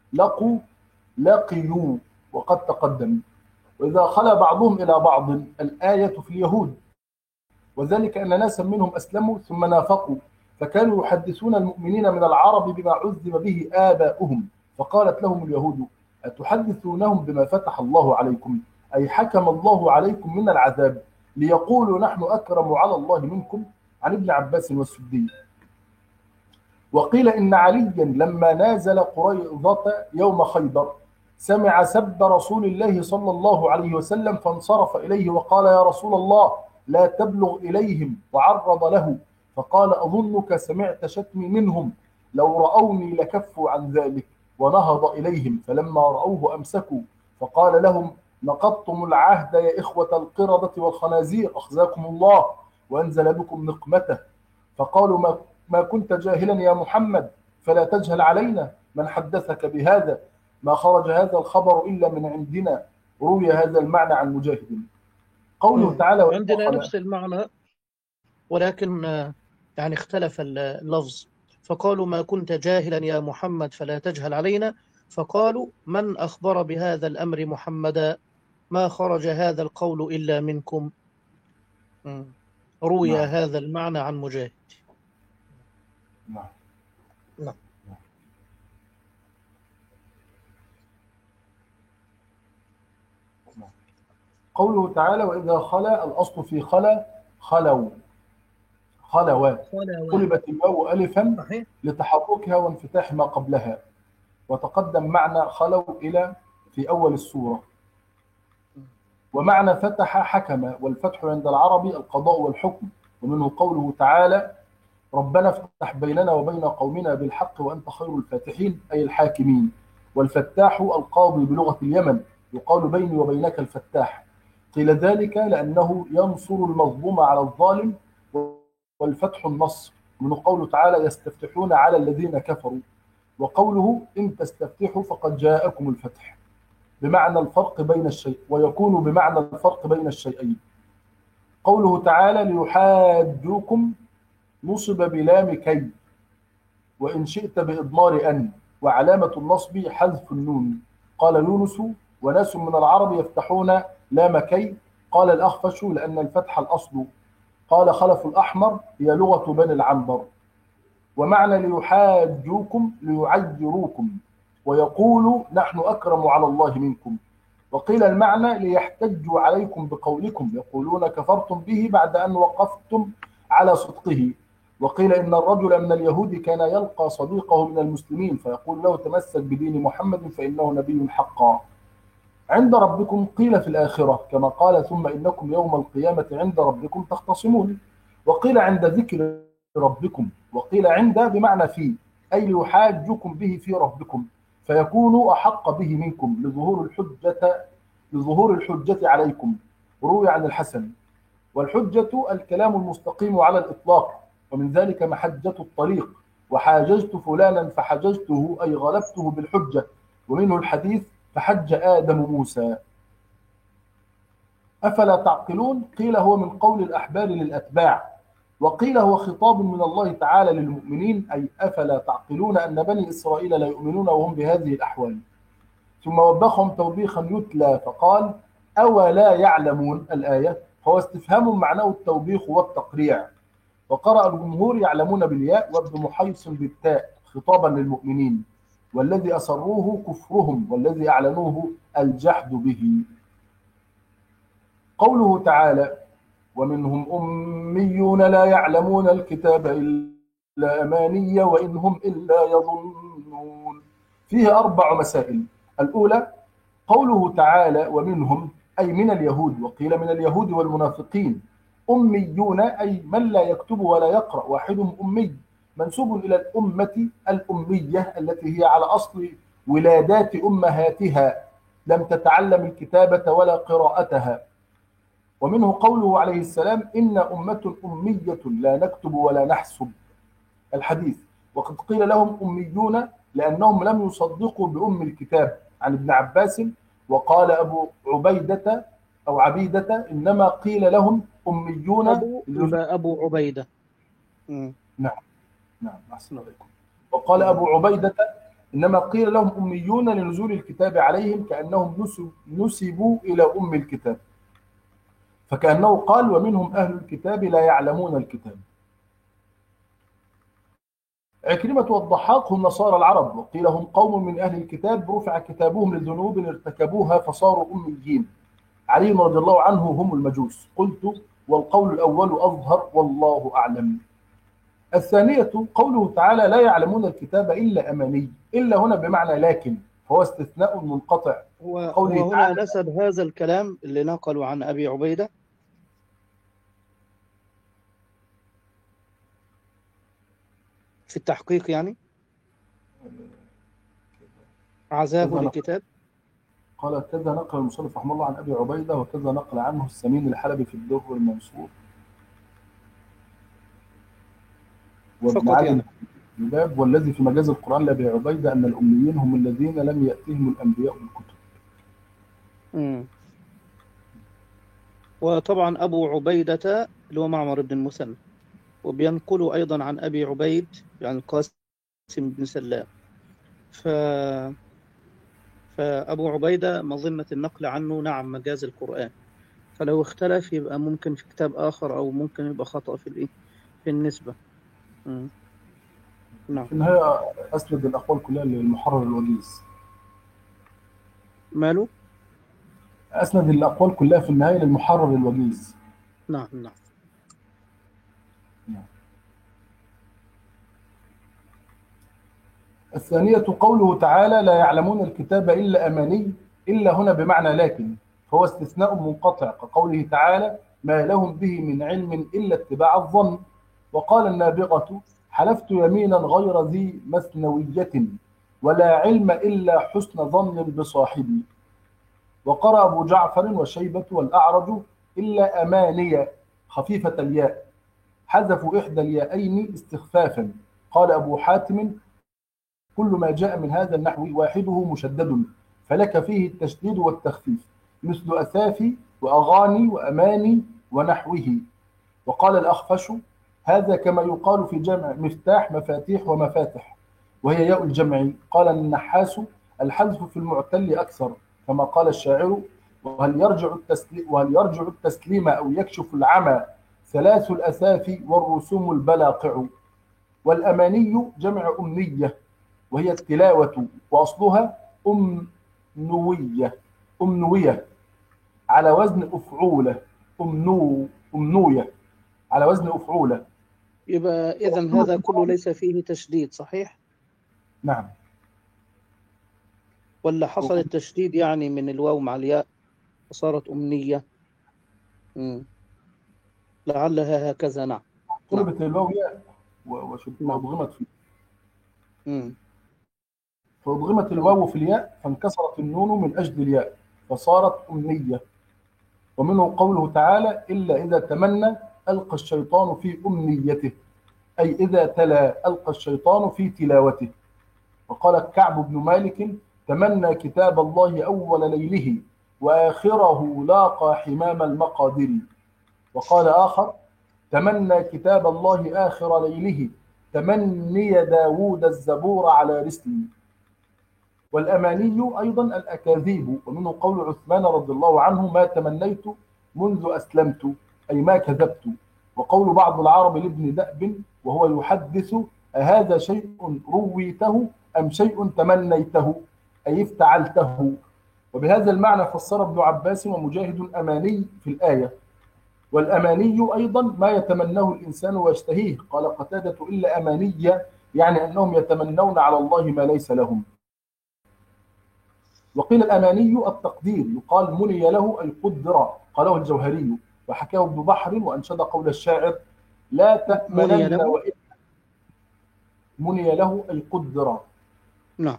Speaker 3: لقيوا وقد تقدم. وإذا خلا بعضهم إلى بعض الآية في اليهود، وذلك أن ناسا منهم أسلموا ثم نافقوا، فكانوا يحدثون المؤمنين من العرب بما عذب به آباؤهم، فقالت لهم اليهود أتحدثونهم بما فتح الله عليكم، أي حكم الله عليكم من العذاب، ليقولوا نحن أكرم على الله منكم، عن ابن عباس والسدي. وقيل إن عليا لما نازل قريظة يوم خيبر سمع سب رسول الله صلى الله عليه وسلم فانصرف إليه وقال يا رسول الله لا تبلغ إليهم، وعرض له فقال أظنك سمعت شتمي منهم، لو رأوني لكفوا عن ذلك، ونهض إليهم فلما رأوه أمسكوا، فقال لهم نقضتم العهد يا إخوة القردة والخنازير أخزاكم الله، وأنزل بكم نقمته. فقالوا ما كنت جاهلا يا محمد فلا تجهل علينا، من حدثك بهذا؟ ما خرج هذا الخبر إلا من عندنا. روي هذا المعنى عن مجاهد. قوله تعالى
Speaker 1: عندنا نفس المعنى، ولكن يعني اختلف اللفظ، فقالوا ما كنت جاهلا يا محمد فلا تجهل علينا، فقالوا من أخبر بهذا الأمر محمدا، ما خرج هذا القول إلا منكم. روي هذا المعنى عن مجاهد. نعم.
Speaker 3: قوله تعالى وإذا خلا، الأصل في خلا خلوا قلبت الواو ألفا لتحركها وانفتاح ما قبلها، وتقدم معنى خلوا إلى في أول السورة. ومعنى فتح حكم، والفتح عند العرب القضاء والحكم، ومنه قوله تعالى ربنا افتح بيننا وبين قومنا بالحق وأنت خير الفاتحين، أي الحاكمين. والفتاح القاضي بلغة اليمن، يقال بيني وبينك الفتاح. قيل ذلك لأنه ينصر المظلوم على الظالم، والفتح النصر، من قوله تعالى يستفتحون على الذين كفروا، وقوله إن تستفتحوا فقد جاءكم الفتح، بمعنى الفرق بين الشيء، ويكون بمعنى الفرق بين الشيئين. قوله تعالى ليحاجوكم نصب بلام كي، وإن شئت بإضمار أن، وعلامة النصب حذف النون. قال يونس وناس من العرب يفتحون لام كي، قال الأخفش لأن الفتح الأصل. قال خلف الأحمر هي لغة بني العنبر. ومعنى ليحاجوكم ليعيروكم، ويقول نحن أكرم على الله منكم. وقيل المعنى ليحتجوا عليكم بقولكم، يقولون كفرتم به بعد أن وقفتم على صدقه. وقيل إن الرجل من اليهود كان يلقى صديقه من المسلمين فيقول له تمسك بدين محمد فإنه نبي حقا، عند ربكم قيل في الآخرة كما قال ثم إنكم يوم القيامة عند ربكم تختصمون، وقيل عند ذكر ربكم، وقيل عند بمعنى في، أي ليحاجكم به في ربكم فيكونوا أحق به منكم لظهور الحجة عليكم. روي عن الحسن: والحجة الكلام المستقيم على الإطلاق، ومن ذلك محجة الطريق، وحاججت فلانا فحججته أي غلبته بالحجة، ومنه الحديث فحج آدم موسى. أفلا تعقلون قيل هو من قول الأحبار للأتباع، وقيل هو خطاب من الله تعالى للمؤمنين، أي أفلا تعقلون أن بني إسرائيل لا يؤمنون وهم بهذه الأحوال. ثم وبخهم توبيخا يتلى فقال أولا يعلمون الآية، فهو استفهام معناه التوبيخ والتقريع. وقرأ الجمهور يعلمون بالياء وابن محيص بالتاء خطابا للمؤمنين، والذي أسروه كفرهم والذي أعلنوه الجحد به. قوله تعالى ومنهم أميون لا يعلمون الكتاب إلا أماني وإن هم إلا يظنون، فيه 4 مسائل. الأولى قوله تعالى ومنهم أي من اليهود، وقيل من اليهود والمنافقين. أميون أي من لا يكتب ولا يقرأ، واحدهم أمي منسوب إلى الأمة الأمية التي هي على أصل ولادات أمهاتها لم تتعلم الكتابة ولا قراءتها. ومنه قوله عليه السلام إن أمة أمية لا نكتب ولا نحسب الحديث، وقد قيل لهم أميون لأنهم لم يصدقوا بأم الكتاب عن ابن عباس. وقال أبو عبيدة أو عبيدة إنما قيل لهم أميون
Speaker 1: أبو عبيدة.
Speaker 3: نعم أحسن عليكم. وقال أبو عبيدة إنما قيل لهم أميون لنزول الكتاب عليهم كأنهم نسبوا إلى أم الكتاب، فكأنه قال ومنهم أهل الكتاب لا يعلمون الكتاب. عكرمة والضحاك هم نصارى العرب، وقيل هم قوم من أهل الكتاب رفع كتابهم لذنوب ارتكبوها فصاروا أميين. علي رضي الله عنه هم المجوس. قلت والقول الأول أظهر والله أعلم. الثانية قوله تعالى لا يعلمون الكتاب إلا أماني، إلا هنا بمعنى لكن، فهو استثناء منقطع.
Speaker 1: وهنا نسب هذا الكلام اللي نقلوا عن أبي عبيدة في التحقيق، يعني عزاه لكتاب.
Speaker 3: قال كذا نقل المصنف رحمه الله عن أبي عبيدة، وكذا نقل عنه السمين الحلبي في الدر المنصور وابن علي الباب. والذي في مجاز القرآن لأبي عبيدة أن الأميين هم الذين لم يأتهم الأنبياء بالكتب.
Speaker 1: وطبعا أبو عبيدة اللي هو معمر بن المثنى، وبينقلوا أيضا عن أبي عبيد يعني القاسم بن سلام. فأبو عبيدة مظنة النقل عنه نعم مجاز القرآن، فلو اختلف يبقى ممكن في كتاب آخر أو ممكن يبقى خطأ في النسبة.
Speaker 3: نعم. في النهاية أسند الأقوال كلها للمحرر الوجيز.
Speaker 1: ماله؟
Speaker 3: أسند الأقوال كلها في النهاية للمحرر الوجيز.
Speaker 1: نعم.
Speaker 3: الثانية قوله تعالى لا يعلمون الكتاب إلا أماني، إلا هنا بمعنى لكن، فهو استثناء منقطع كقوله تعالى ما لهم به من علم إلا اتباع الظن. وقال النابغة حلفت يمينا غير ذي مثنوية ولا علم إلا حسن ظن بصاحبي. وقرأ أبو جعفر وشيبة والأعرج إلا أمانية خفيفة الياء، حذفوا إحدى اليائين استخفافا. قال أبو حاتم كل ما جاء من هذا النحو واحده مشدد فلك فيه التشديد والتخفيف، مثل أثافي وأغاني وأماني ونحوه. وقال الأخفش هذا كما يقال في جمع مفتاح مفاتيح ومفاتح وهي ياء الجمع. قال النحاس الحذف في المعتل أكثر كما قال الشاعر وهل يرجع التسليم أو يكشف العمى 3 الأثافي والرسوم البلاقع. والأماني جمع أمنية وهي التلاوة، وأصلها أمنوية على وزن أفعولة. أمنوية على وزن أفعولة.
Speaker 1: يبقى إذن هذا كله ليس فيه تشديد، صحيح؟
Speaker 3: نعم.
Speaker 1: ولا حصل التشديد يعني من الواو مع الياء وصارت أمنية؟ لعلها هكذا. نعم. نعم.
Speaker 3: قلبت الواو ياء
Speaker 1: نعم.
Speaker 3: وأضغمت فيه،
Speaker 1: مم.
Speaker 3: فأضغمت الواو في الياء فانكسرت النون من أجل الياء فصارت أمنية. ومنه قوله تعالى: إلا إذا تمنى ألقى الشيطان في أمنيته، أي إذا تلا ألقى الشيطان في تلاوته. وقال كعب بن مالك: تمنى كتاب الله أول ليله وآخره لاقى حمام المقادير. وقال آخر: تمنى كتاب الله آخر ليله تمني داود الزبور على رسله. والأماني أيضا الأكاذيب. ومنه قول عثمان رضي الله عنه: ما تمنيت منذ أسلمت، أي ما كذبت. وقول بعض العرب لابن دأب وهو يحدث: أهذا شيء رويته أم شيء تمنيته، أي افتعلته. وبهذا المعنى فسر ابن عباس ومجاهد الأماني في الآية. والأماني أيضا ما يتمناه الإنسان ويشتهيه. قال قتادة: إلا أمانية، يعني أنهم يتمنون على الله ما ليس لهم. وقيل الأماني التقدير، يقال مني له أي قدر، قاله الجوهري. وحكاه ابن بحر وأنشد قول الشاعر: لا
Speaker 1: مني
Speaker 3: تأمنن
Speaker 1: له.
Speaker 3: وإن مني له أي قدر.
Speaker 1: نعم.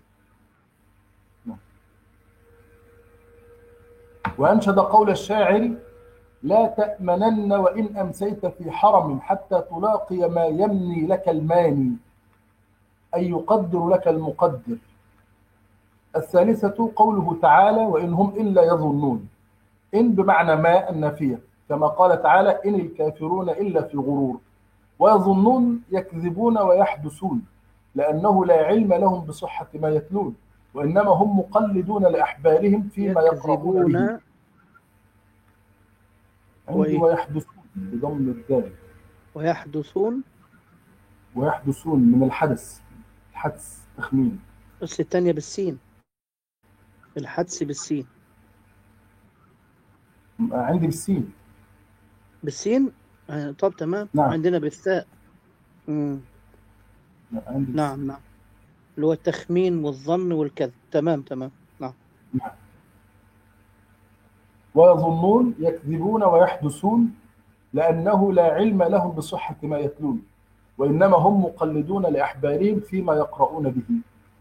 Speaker 3: وأنشد قول الشاعر: لا تأمنن وإن أمسيت في حرم حتى تلاقي ما يمني لك الماني، أي يقدر لك المقدر. الثالثة قوله تعالى: وإن هم إلا يظنون. إن بمعنى ما النافية، كما قال تعالى: إن الكافرون إلا في غرور. ويظنون يكذبون ويحدثون، لأنه لا علم لهم بصحة ما يتلون، وإنما هم مقلدون لأحبارهم فيما يقرؤون به.
Speaker 1: يكذبون
Speaker 3: عندي ويحدثون بضم الدال.
Speaker 1: ويحدثون.
Speaker 3: ويحدثون من الحدث، الحدث تخمين.
Speaker 1: بس الثانية بالسين، الحدس بالسين.
Speaker 3: عندي بالسين.
Speaker 1: بالسين. طب تمام.
Speaker 3: نعم.
Speaker 1: عندنا بالثاء.
Speaker 3: عندي
Speaker 1: نعم. نعم. اللي هو التخمين والظن والكذب. تمام. تمام. نعم.
Speaker 3: نعم. ويظنون يكذبون ويحدثون، لأنه لا علم لهم بصحة ما يتلون، وإنما هم مقلدون لأحبارهم فيما يقرؤون به.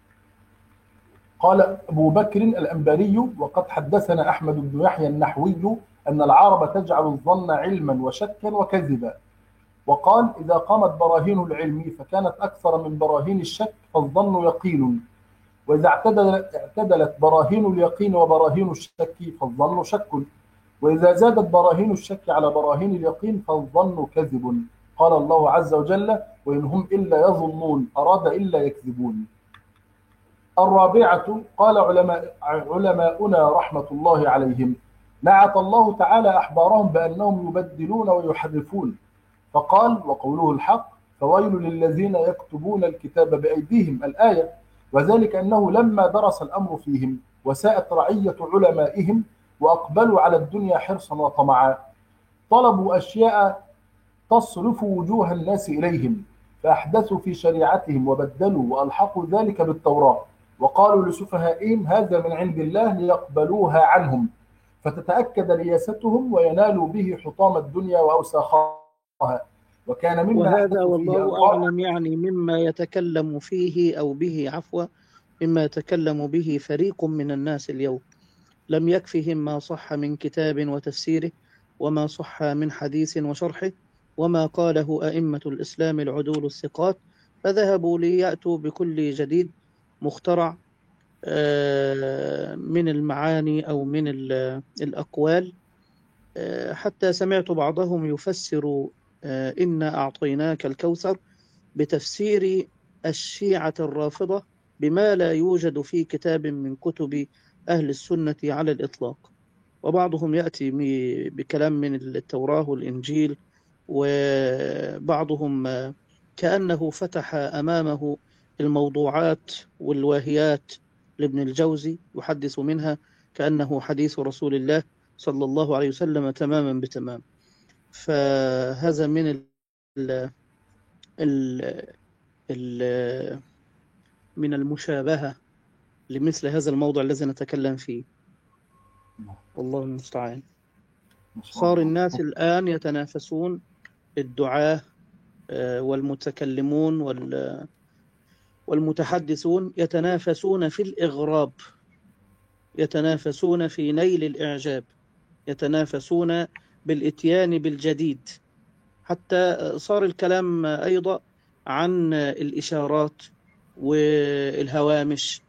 Speaker 3: قال أبو بكر الأنباري: وقد حدثنا أحمد بن يحيى النحوي أن العرب تجعل الظن علما وشكا وكذبا. وقال: إذا قامت براهين العلم فكانت أكثر من براهين الشك فالظن يقين، وإذا اعتدلت براهين اليقين وبراهين الشك فالظن شك، وإذا زادت براهين الشك على براهين اليقين فالظن كذب. قال الله عز وجل: وإن هم إلا يظنون، أراد إلا يكذبون. الرابعة قال علماؤنا رحمة الله عليهم: نعت الله تعالى أحبارهم بأنهم يبدلون ويحرفون، فقال: وقوله الحق: فويل للذين يكتبون الكتاب بأيديهم، الآية. وذلك أنه لما درس الأمر فيهم وساءت رعية علمائهم وأقبلوا على الدنيا حرصا وطمعا، طلبوا أشياء تصرف وجوه الناس إليهم، فأحدثوا في شريعتهم وبدلوا وألحقوا ذلك بالتوراة، وقالوا لسفهائهم: هذا من عند الله، ليقبلوها عنهم، فتتأكد رياستهم وينالوا به حطام الدنيا وأوساخها. وكان مما
Speaker 1: وهذا
Speaker 3: أحدثوا فيه
Speaker 1: والله أعلم يعني مما يتكلم فيه أو به عفوا مما يتكلم به فريق من الناس اليوم. لم يكفهم ما صح من كتاب وتفسيره، وما صح من حديث وشرحه، وما قاله أئمة الإسلام العدول الثقات، فذهبوا ليأتوا بكل جديد مخترع من المعاني أو من الأقوال. حتى سمعت بعضهم يفسر إنا أعطيناك الكوثر بتفسير الشيعة الرافضة بما لا يوجد في كتاب من كتب أهل السنة على الإطلاق. وبعضهم يأتي بكلام من التوراة والإنجيل، وبعضهم كأنه فتح أمامه الموضوعات والواهيات لابن الجوزي يحدث منها كأنه حديث رسول الله صلى الله عليه وسلم تماما بتمام. فهذا من ال من المشابهة لمثل هذا الموضوع الذي نتكلم فيه. والله المستعان.
Speaker 3: ما شاء
Speaker 1: صار
Speaker 3: الله.
Speaker 1: الناس الآن يتنافسون، الدعاة والمتكلمون والمتحدثون يتنافسون في الإغراب، يتنافسون في نيل الإعجاب، يتنافسون بالإتيان بالجديد. حتى صار الكلام أيضا عن الإشارات والهوامش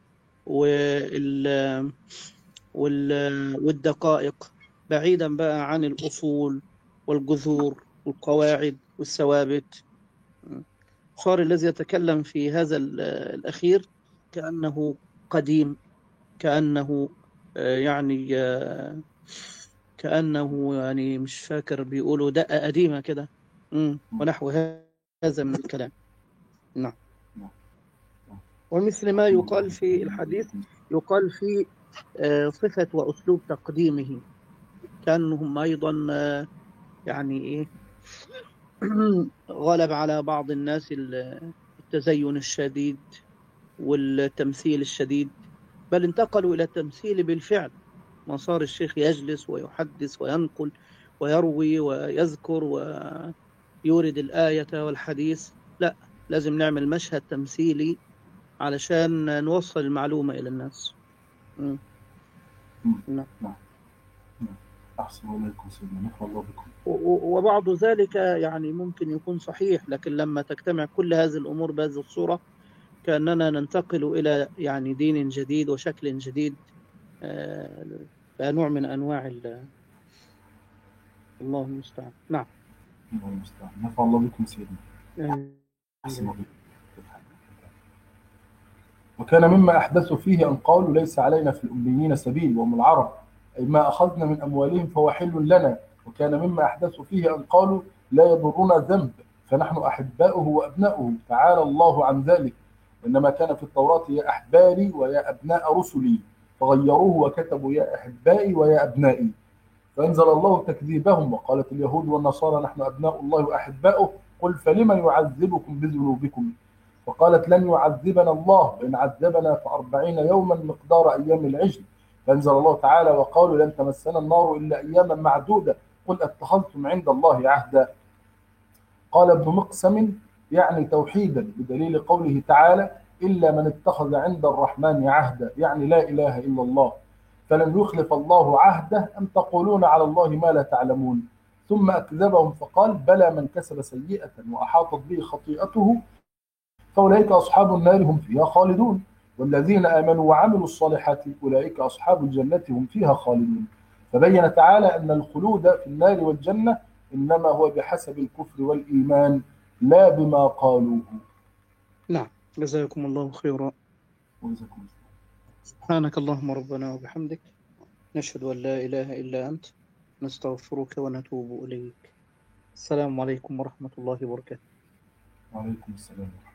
Speaker 1: والدقائق، بعيدا بقى عن الأصول والجذور والقواعد والثوابت. صار الذي يتكلم في هذا الأخير كأنه قديم، كأنه يعني كأنه يعني مش فاكر، بيقولوا دقة قديمة كده، ونحو هذا من الكلام. نعم. ومثل ما يقال في الحديث، يقال في صفة وأسلوب تقديمه، كأنهم أيضا يعني إيه غلب على بعض الناس التزين الشديد والتمثيل الشديد، بل انتقلوا إلى التمثيل بالفعل. ما صار الشيخ يجلس ويحدث وينقل ويروي ويذكر ويورد الآية والحديث، لا، لازم نعمل مشهد تمثيلي علشان نوصل المعلومة إلى الناس. نعم.
Speaker 3: أحسن إليكم سيدنا، نفع الله بكم.
Speaker 1: وبعض ذلك يعني ممكن يكون صحيح، لكن لما تجتمع كل هذه الأمور بهذه الصورة كأننا ننتقل إلى يعني دين جديد وشكل جديد، نوع من أنواع الله المستعان. نعم.
Speaker 3: الله المستعان، نفع الله بكم سيدنا. أحسن الله بكم. وكان مما أحدثوا فيه أن قالوا ليس علينا في الأميين سبيل وهم العرب، أي ما أخذنا من أموالهم فهو حل لنا. وكان مما أحدثوا فيه أن قالوا لا يضرنا ذنب فنحن أحباؤه وأبناؤه، تعالى الله عن ذلك. وإنما كان في التوراة يا أحباري ويا أبناء رسلي، فغيروه وكتبوا يا أحبائي ويا أبنائي، فأنزل الله تكذيبهم. وقالت اليهود والنصارى نحن أبناء الله وأحباؤه، قل فلم يعذبكم بذنوبكم؟ فقالت لن يعذبنا الله، وإن عذبنا ف40 يوما مقدار أيام العجل. فأنزل الله تعالى وقالوا لن تمسنا النار إلا أياما معدودة، قل اتخذتم عند الله عهدا. قال ابن مقسم يعني توحيدا، بدليل قوله تعالى إلا من اتخذ عند الرحمن عهدا، يعني لا إله إلا الله. فلن يخلف الله عهده أم تقولون على الله ما لا تعلمون. ثم أكذبهم فقال بلى من كسب سيئة وأحاطت به خطيئته فأولئك أصحاب النار هم فيها خالدون، والذين آمنوا وعملوا الصالحات أولئك أصحاب الجنة هم فيها خالدون. فبين تعالى أن الخلود في النار والجنة إنما هو بحسب الكفر والإيمان لا بما قالوه.
Speaker 1: نعم. جزاكم الله خيرا.
Speaker 3: وجزاكم.
Speaker 1: سبحانك اللهم ربنا وبحمدك، نشهد أن لا إله إلا أنت، نستغفرك ونتوب إليك. السلام عليكم ورحمة الله وبركاته.
Speaker 3: وعليكم السلام.